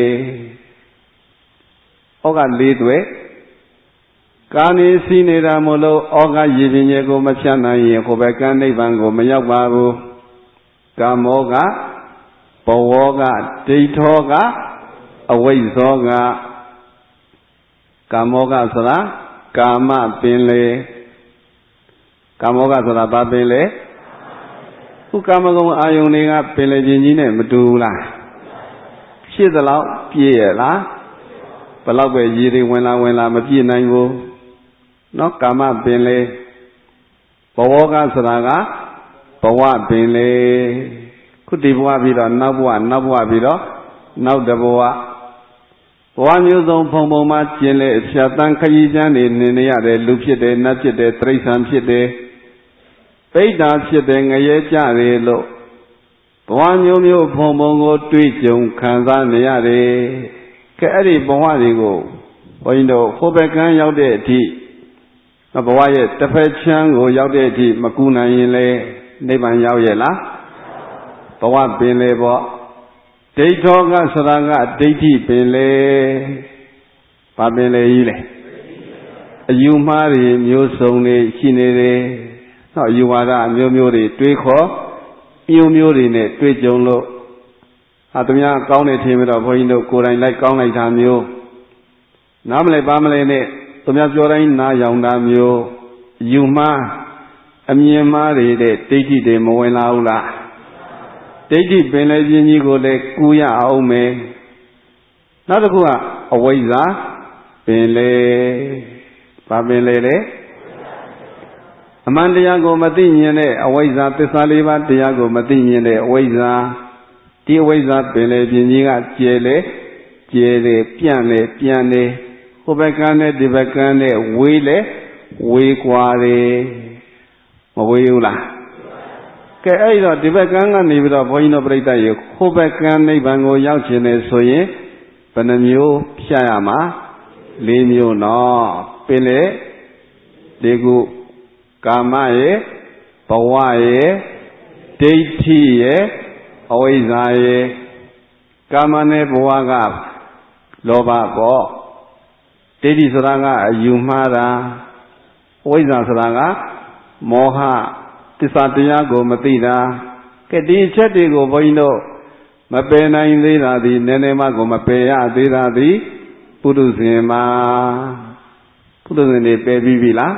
ဩက၄တွေကာနေစီနေတာမလို့ဩကရေပြင်းကျဲကိုမဖြတ်နိုင်ရင်ဟိုဘက်ကံနိဗ္ဗာန်ကိုမရောက်ပါဘူးကာမောကဘဝကဒိဋ္ဌောကအဝိဇ္ဇောကကာမောကဆိုတာကာမပင်လေကာမောကဆိုတာဘာပင်လေခုကာမဂုဏ်အာယုန်တွေကပင်လေခြင်းကြီးနဲ့မတူဘူးလားဖြစ်သလောက်ပြည့်ရလားဘလောက်ပဲရေတွေဝင်လာဝင်လာမပြည့်နိုင်ဘူးနော်ကာမပင်လေဘဝကဆိုတာကဘဝပင်လေခုဒီဘဝပြီးတော့နောက်ဘဝနောက်ဘဝပြီးတော့နောက်တဘဝဘဝမျိုးစုံဖုံဖုံမှာကျင်လေဖြတ်တန်းခရီးချမ်းနေနေနေရတယ်လူဖြစ်တယ်နတ်ဖြစ်တယ်တိရစ္ဆာန်ဖြစ်တယ်ပိဋ္ဌာဖြစ်တယ်ငရဲကြတယ်လို့ဘဝမျိုးမျိုးဖုံဖုံကိုတွေးကြုံခံစားနေရတယ်ကဲအဲ့ဒီဘဝတွေကိုဘုန်းကြီးတို့ဟိုဘက်ကန်းရောက်တဲ့အထိဘဝရဲ့တစ်ဖက်ချမ်းကိုရောက်တဲ့အထိမကူနိုင်ရင်လေနိဗ္ဗာန်ရောက်ရဲ့လားဘဝပင်လေပေါ့ဒိဋ္ဌောကဆိုတာကဒိဋ္ဌိပင်လေဘာပင်လေကြီးလဲအယူမှားတွေမျိုးစုံတွေရှိနေတယ်နော်အယူဝါဒမျိုးမျိုးတွေတွေးခေါ်မျိုးမျိုးတွေနဲ့တွေးကြုံလို့ဟာသူများကောင်းတယ်ထင်ပြီးတော့ဘုန်းကြီးတို့ကိုယ်တိုင်လိုက်ကောင်းလိုက်တာမျိုးနားမလဲပါမလဲနဲ့သူများပြောတိုင်းနားယောင်တာမျိုးအယူမှားအမြင်မှားတွေတဲ့ဒိဋ္ဌိတွေမဝင်လာဘူးလားဒိဋ္ဌိပင်လေခြင်းကြီးကိုလည်းကူရအောင်မယ်နောက်တစ်ခုကအဝိဇ္ဇာပင်လေဘာပင်လေလဲအမှန်တရားကိုမသိမြင်တဲ့အဝိဇ္ဇာသစ္စာလေးပါးတရားကိုမသိမြင်တဲ့အဝိဇ္ဇာဒီအဝိဇ္ဇာပင်လေခြင်းကြီးကကျဲလေကျဲလေပြန့်လေပြန့်လေဟိုဘက်ကန်းနဲ့ဒီဘက်ကန်းနဲ့ဝေးလေဝေးกว่าတယ်မဝေးဘူးလားကဲအဲ့တော့ဒီဘက်ကန်းကနေပြီးတော့ဘုန်းကြီးတို့ပြိတ္တရေဟိုဘက်ကန်းနိဗ္ဗာန်ကိုရောက်ခြင်းနဲ့ဆိုရင်ဘယ်နှမျိုးဖြတ်ရမှာ၄မျိုးနော်ပင်လေဒီခုကာမရဲ့ဘဝရဲ့ဒိဋ္ဌိရဲ့အဝိဇ္ဇာရဲ့ကာမနဲ့ဘဝကလောဘပေါ့ဒိဋ္ဌိဆိုတာကအယူမှားတာအဝိဇ္ဇာဆိုတာကမောဟသစ္စာတရားကိုမသိတာကဲဒီအချက်တွေကိုဘုန်းကြီးတို့မပယ်နိုင်သေးတာဒီနည်းနည်းမှကိုမပယ်ရသေးတာဒီပုထုဇဉ်မှာပုထုဇဉ်တွေပယ်ပြီးပြီလား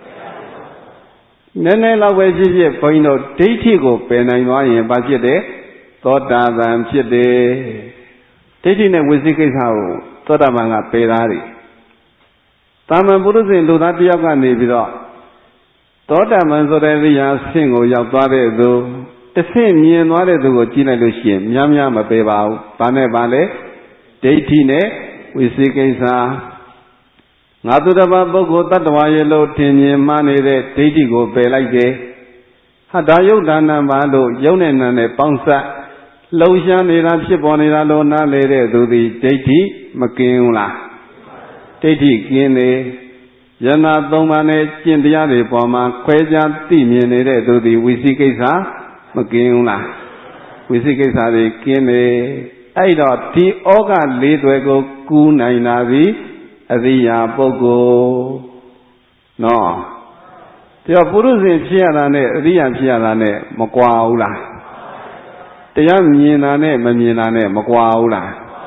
နည်းနည်းလောက်ပဲဖြစ်ဖြစ်ဘုန်းကြီးတို့ဒိဋ္ဌိကိုပယ်နိုင်သွားရင်ဘာဖြစ်တယ်သောတာပန်ဖြစ်တယ်ဒိဋ္ဌိနဲ့ဝိသိကိစ္စကိုသောတာပန်ကပယ်သားတယ်တာမန်ပုထုဇဉ်လူသားတစ်ယောက်ကနေပြီးတော့သောတာပန်ဆိုတဲ့ရိယာဆင့်ကိုရောက်သွားတဲ့သူတစ်ဆင့်မြင်သွားတဲ့သူကိုကြည့်လိုက်လို့ရှိရင်များများမပယ်ပါဘူး။ဘာနဲ့ပါလဲဒိဋ္ဌိနဲ့ဝိသိကိစ္စငါသူတစ်ပါးပုဂ္ဂိုလ်တ attva ရဲ့လို့ထင်မြင်မှနေတဲ့ဒိဋ္ဌိကိုပယ်လိုက်တယ်။ဟာဒါယုတ်ဒါနံပါလို့ယုံနဲ့နံနဲ့ပေါင်းစပ်လှုပ်ရှားနေတာဖြစ်ပေါ်နေတာလို့နားလေတဲ့သူသည်ဒိဋ္ဌိမကင်းဘူးလား။ဒိဋ္ဌိကင်းတယ်ယနာသုံးပါးနဲ့ကျင့်တရားတွေပေါ်မှာခွဲခြားသိမြင်နေတဲ့သူသည်ဝိသိကိစ္စမကင်းဘူးလားဝိသိကိစ္စတွေကင်းတယ်အဲ့တော့ဒီဩဃလေးတွေကိုကူးနိုင်တာပြီအရိယာပုဂ္ဂိုလ်နော်ဒီတော့ပုရုဇဉ်ဖြစ်ရတာနဲ့အရိယာဖြစ်ရတာနဲ့မကွာဘူးလားတရားမြင်တာနဲ့မမြင်တာနဲ့မကွာဘူးလား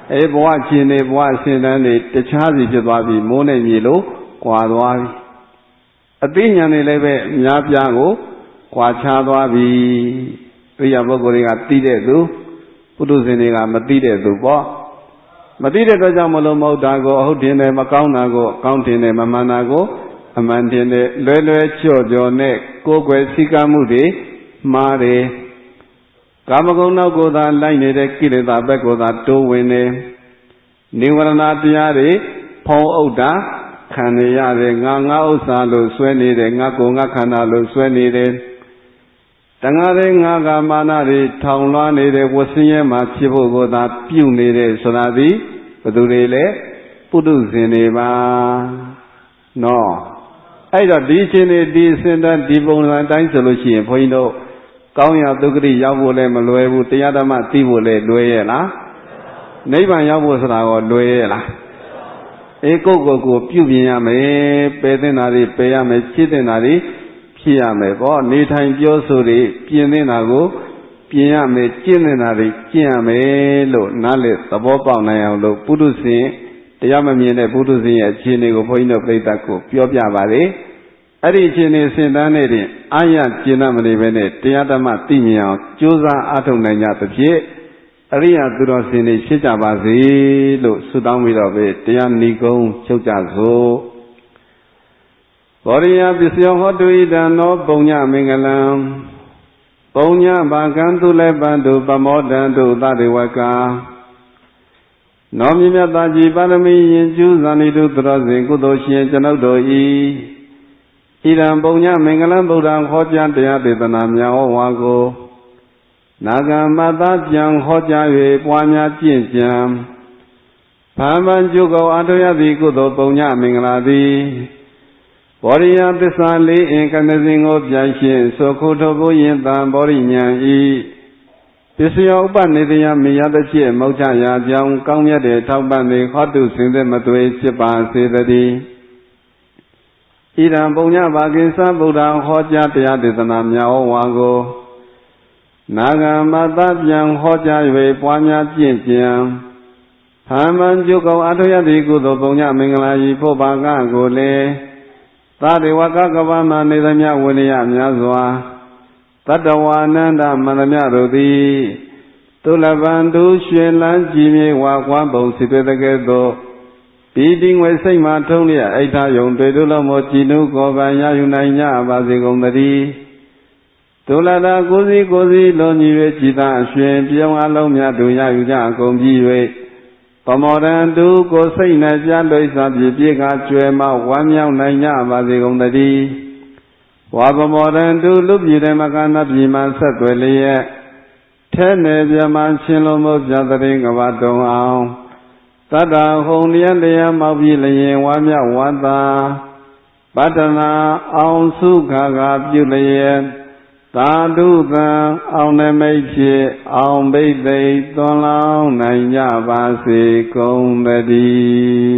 အဲဘဝချင်းနေဘဝအစဉ်တန်းနေတခြားစီဖြစ်သွားပြီမိုးနေမြေလို့ကွာသွားပြီအသိဉာဏ်တွေလည်းပဲအများပြားကိုကွာခြားသွားပြီအရိယာပုဂ္ဂိုလ်တွေကသိတဲ့သူပုထုဇဉ်တွေကမသိတဲ့သူပေါ့မသိတဲ့အတွက်ကြောင့်မလို့မဟုတ်တာကိုအဟုတ်တင်တယ်မကောင်းတာကိုအကောင်းတင်တယ်မမှန်တာကိုအမှန်တင်တယ်လွယ်လွယ်ချော့ချော့နဲ့ကိုယ်ွယ်စည်းကမ်းမှုတွေမှားတယ်ကာမဂုဏ်နောက်ကိုသာလိုက်နေတဲ့ကိလေသာဘက်ကိုသာတိုးဝင်နေနိဝရဏတရားတွေဖုံးအုပ်တာခံနေရတယ်ငါငါဥစ္စာလို့ဆွဲနေတယ်ငါကိုငါခန္ဓာလို့ဆွဲနေတယ်တဏှာတွေငါကမာနတွေထောင်လွှားနေတဲ့ဝဆင်းရဲမှာဖြစ်ဖို့ကိုသာပြုနေတဲ့ဆိုတာဒီဘယ်သူတွေလဲပုထုဇဉ်တွေပါနော်အဲ့တော့ဒီချင်းတွေဒီစင်တန်းဒီပုံစံတိုင်းဆိုလို့ရှိရင်ဘုန်းကြီးတို့ကောင်းရာဒုက္ခတိရောက်ဖို့လည်းမလွယ်ဘူးတရားဓမ္မသိဖို့လည်းလွယ်ရဲ့လားနိဗ္ဗာန်ရောက်ဖို့ဆိုတာကိုလွယ်ရဲ့လားအေးကိုယ့်ကိုယ်ကိုပြုပြင်ရမယ်ပယ်တဲ့နာတွေပယ်ရမယ်ဖြစ်တဲ့နာတွေဖြစ်ရမယ်ပေါ့နေထိုင်ပြောဆိုတွေပြင်တဲ့နာကိုပြင်ရမယ်ကျင့်တဲ့နာတွေကျင့်ရမယ်လို့နားလည်သဘောပေါက်နိုင်အောင်လို့ပုထုဇဉ်တရားမမြင်တဲ့ပုထုဇဉ်ရဲ့အခြေအနေကိုဘုန်းကြီးတို့ပြိဿကိုပြောပြပါလေအဲ့ဒီအခြေအနေစင်တန်းနေတင်အာရကျင့်မနေပဲနဲ့တရားဓမ္မသိမြင်အောင်ကြိုးစားအားထုတ်နိုင်ကြသဖြင့်အရိယာသူတော်စင်တွေဖြစ်ကြပါစေလို့ဆုတောင်းပြီးတော့ပဲတရားဏီကုံချုပ်ကြစို့ဘောရိယပစ္စယောဟောတုဣဒံနောပုံညမင်္ဂလံပုံညဘာကံသူလည်းပန္တုပမောဒံတုသတေဝကာနောမြမြတ်သာကြည်ပါရမီရင်ကျူးဇာနိတုသရောစဉ်ကုသိုလ်ရှင်ကျွန်ုပ်တို့ဤဣဒံပုံညမင်္ဂလံဗုဒ္ဓံဟောကြားတရားဒေသနာများဟောဝါကိုနာဂမတ္တပြန်ဟောကြား၍ပွားများကျင့်ကြံဘာမံကျုပ်ကောအာထုရသည်ကုသိုလ်ပုံညမင်္ဂလာသည်ဘောရိယသစ္စာလေးအင်ကနစဉ်ကိုပြိုင်ရှင်းဆိုခုထုပ်ဖို့ယင်တံဘောရိညာဤပစ္စယောဥပနေတယမိယတချေမောက္ခရာကြောင့်ကောင်းမြတ်တဲ့ထောက်ပံ့သည်ဟောတုစင်သက်မသွေဖြစ်ပါစေတည်းဣဒံပုံညဘာကိသဗုဒ္ဓဟောကြားတရားဒေသနာများဟောဝါကိုနာဂမတ္တပြန်ဟောကြား၍ပွားများကျင့်ကြံဟာမံကျုပ်ကောအာထုရသည်ကုသိုလ်ပုံညမင်္ဂလာဤဖို့ဘာကကိုလည်းသာဒေဝကကဗ္ဗမနေသမျှဝိနည်းများစွာတတ္တဝါနန္ဒမန္တမြတို့သည်သုလဗန္တုရွှင်လန်းကြည်မြေဝါကွာပုံစီတွေ့တဲ့ကဲ့သို့ဒီတိငွေစိတ်မှထုံးလျက်အိဋ္ဌယုံတွေ့တို့လုံးမကြည်နုကောပံရယူနိုင်ကြပါစေကုန်သတည်းသုလတာကိုစီကိုစီလုံးညီ၍ကြည်သာအရှင်ပြောင်းအလုံးများတို့ရယူကြအကုန်ပြီး၍ပမောဒံတုကိုစိတ်နဲ့ကြားလွိစွာပြည့်ပြည့်ကကျွယ်မဝမ်းမြောက်နိုင်ကြပါစေကုန်သတည်းဝါပမောဒံတုလူပြည်ဓမ္မကနာပြည်မှဆက်သွယ်လျက်ထဲနေပြမရှင်လုံးမို့ပြသရင်ကဘာတုံအောင်တတ္တဟုံလျက်လျက်မောက်ပြီးလျင်ဝါမြောက်ဝါသာပတ္တနာအောင်စုခါကပြုလျက်သာဓုသံအောင်နမိတ်ဖြစ်အောင်ဘိသိက်သွန်လောင်းနိုင်ကြပါစေကုန်သတည်း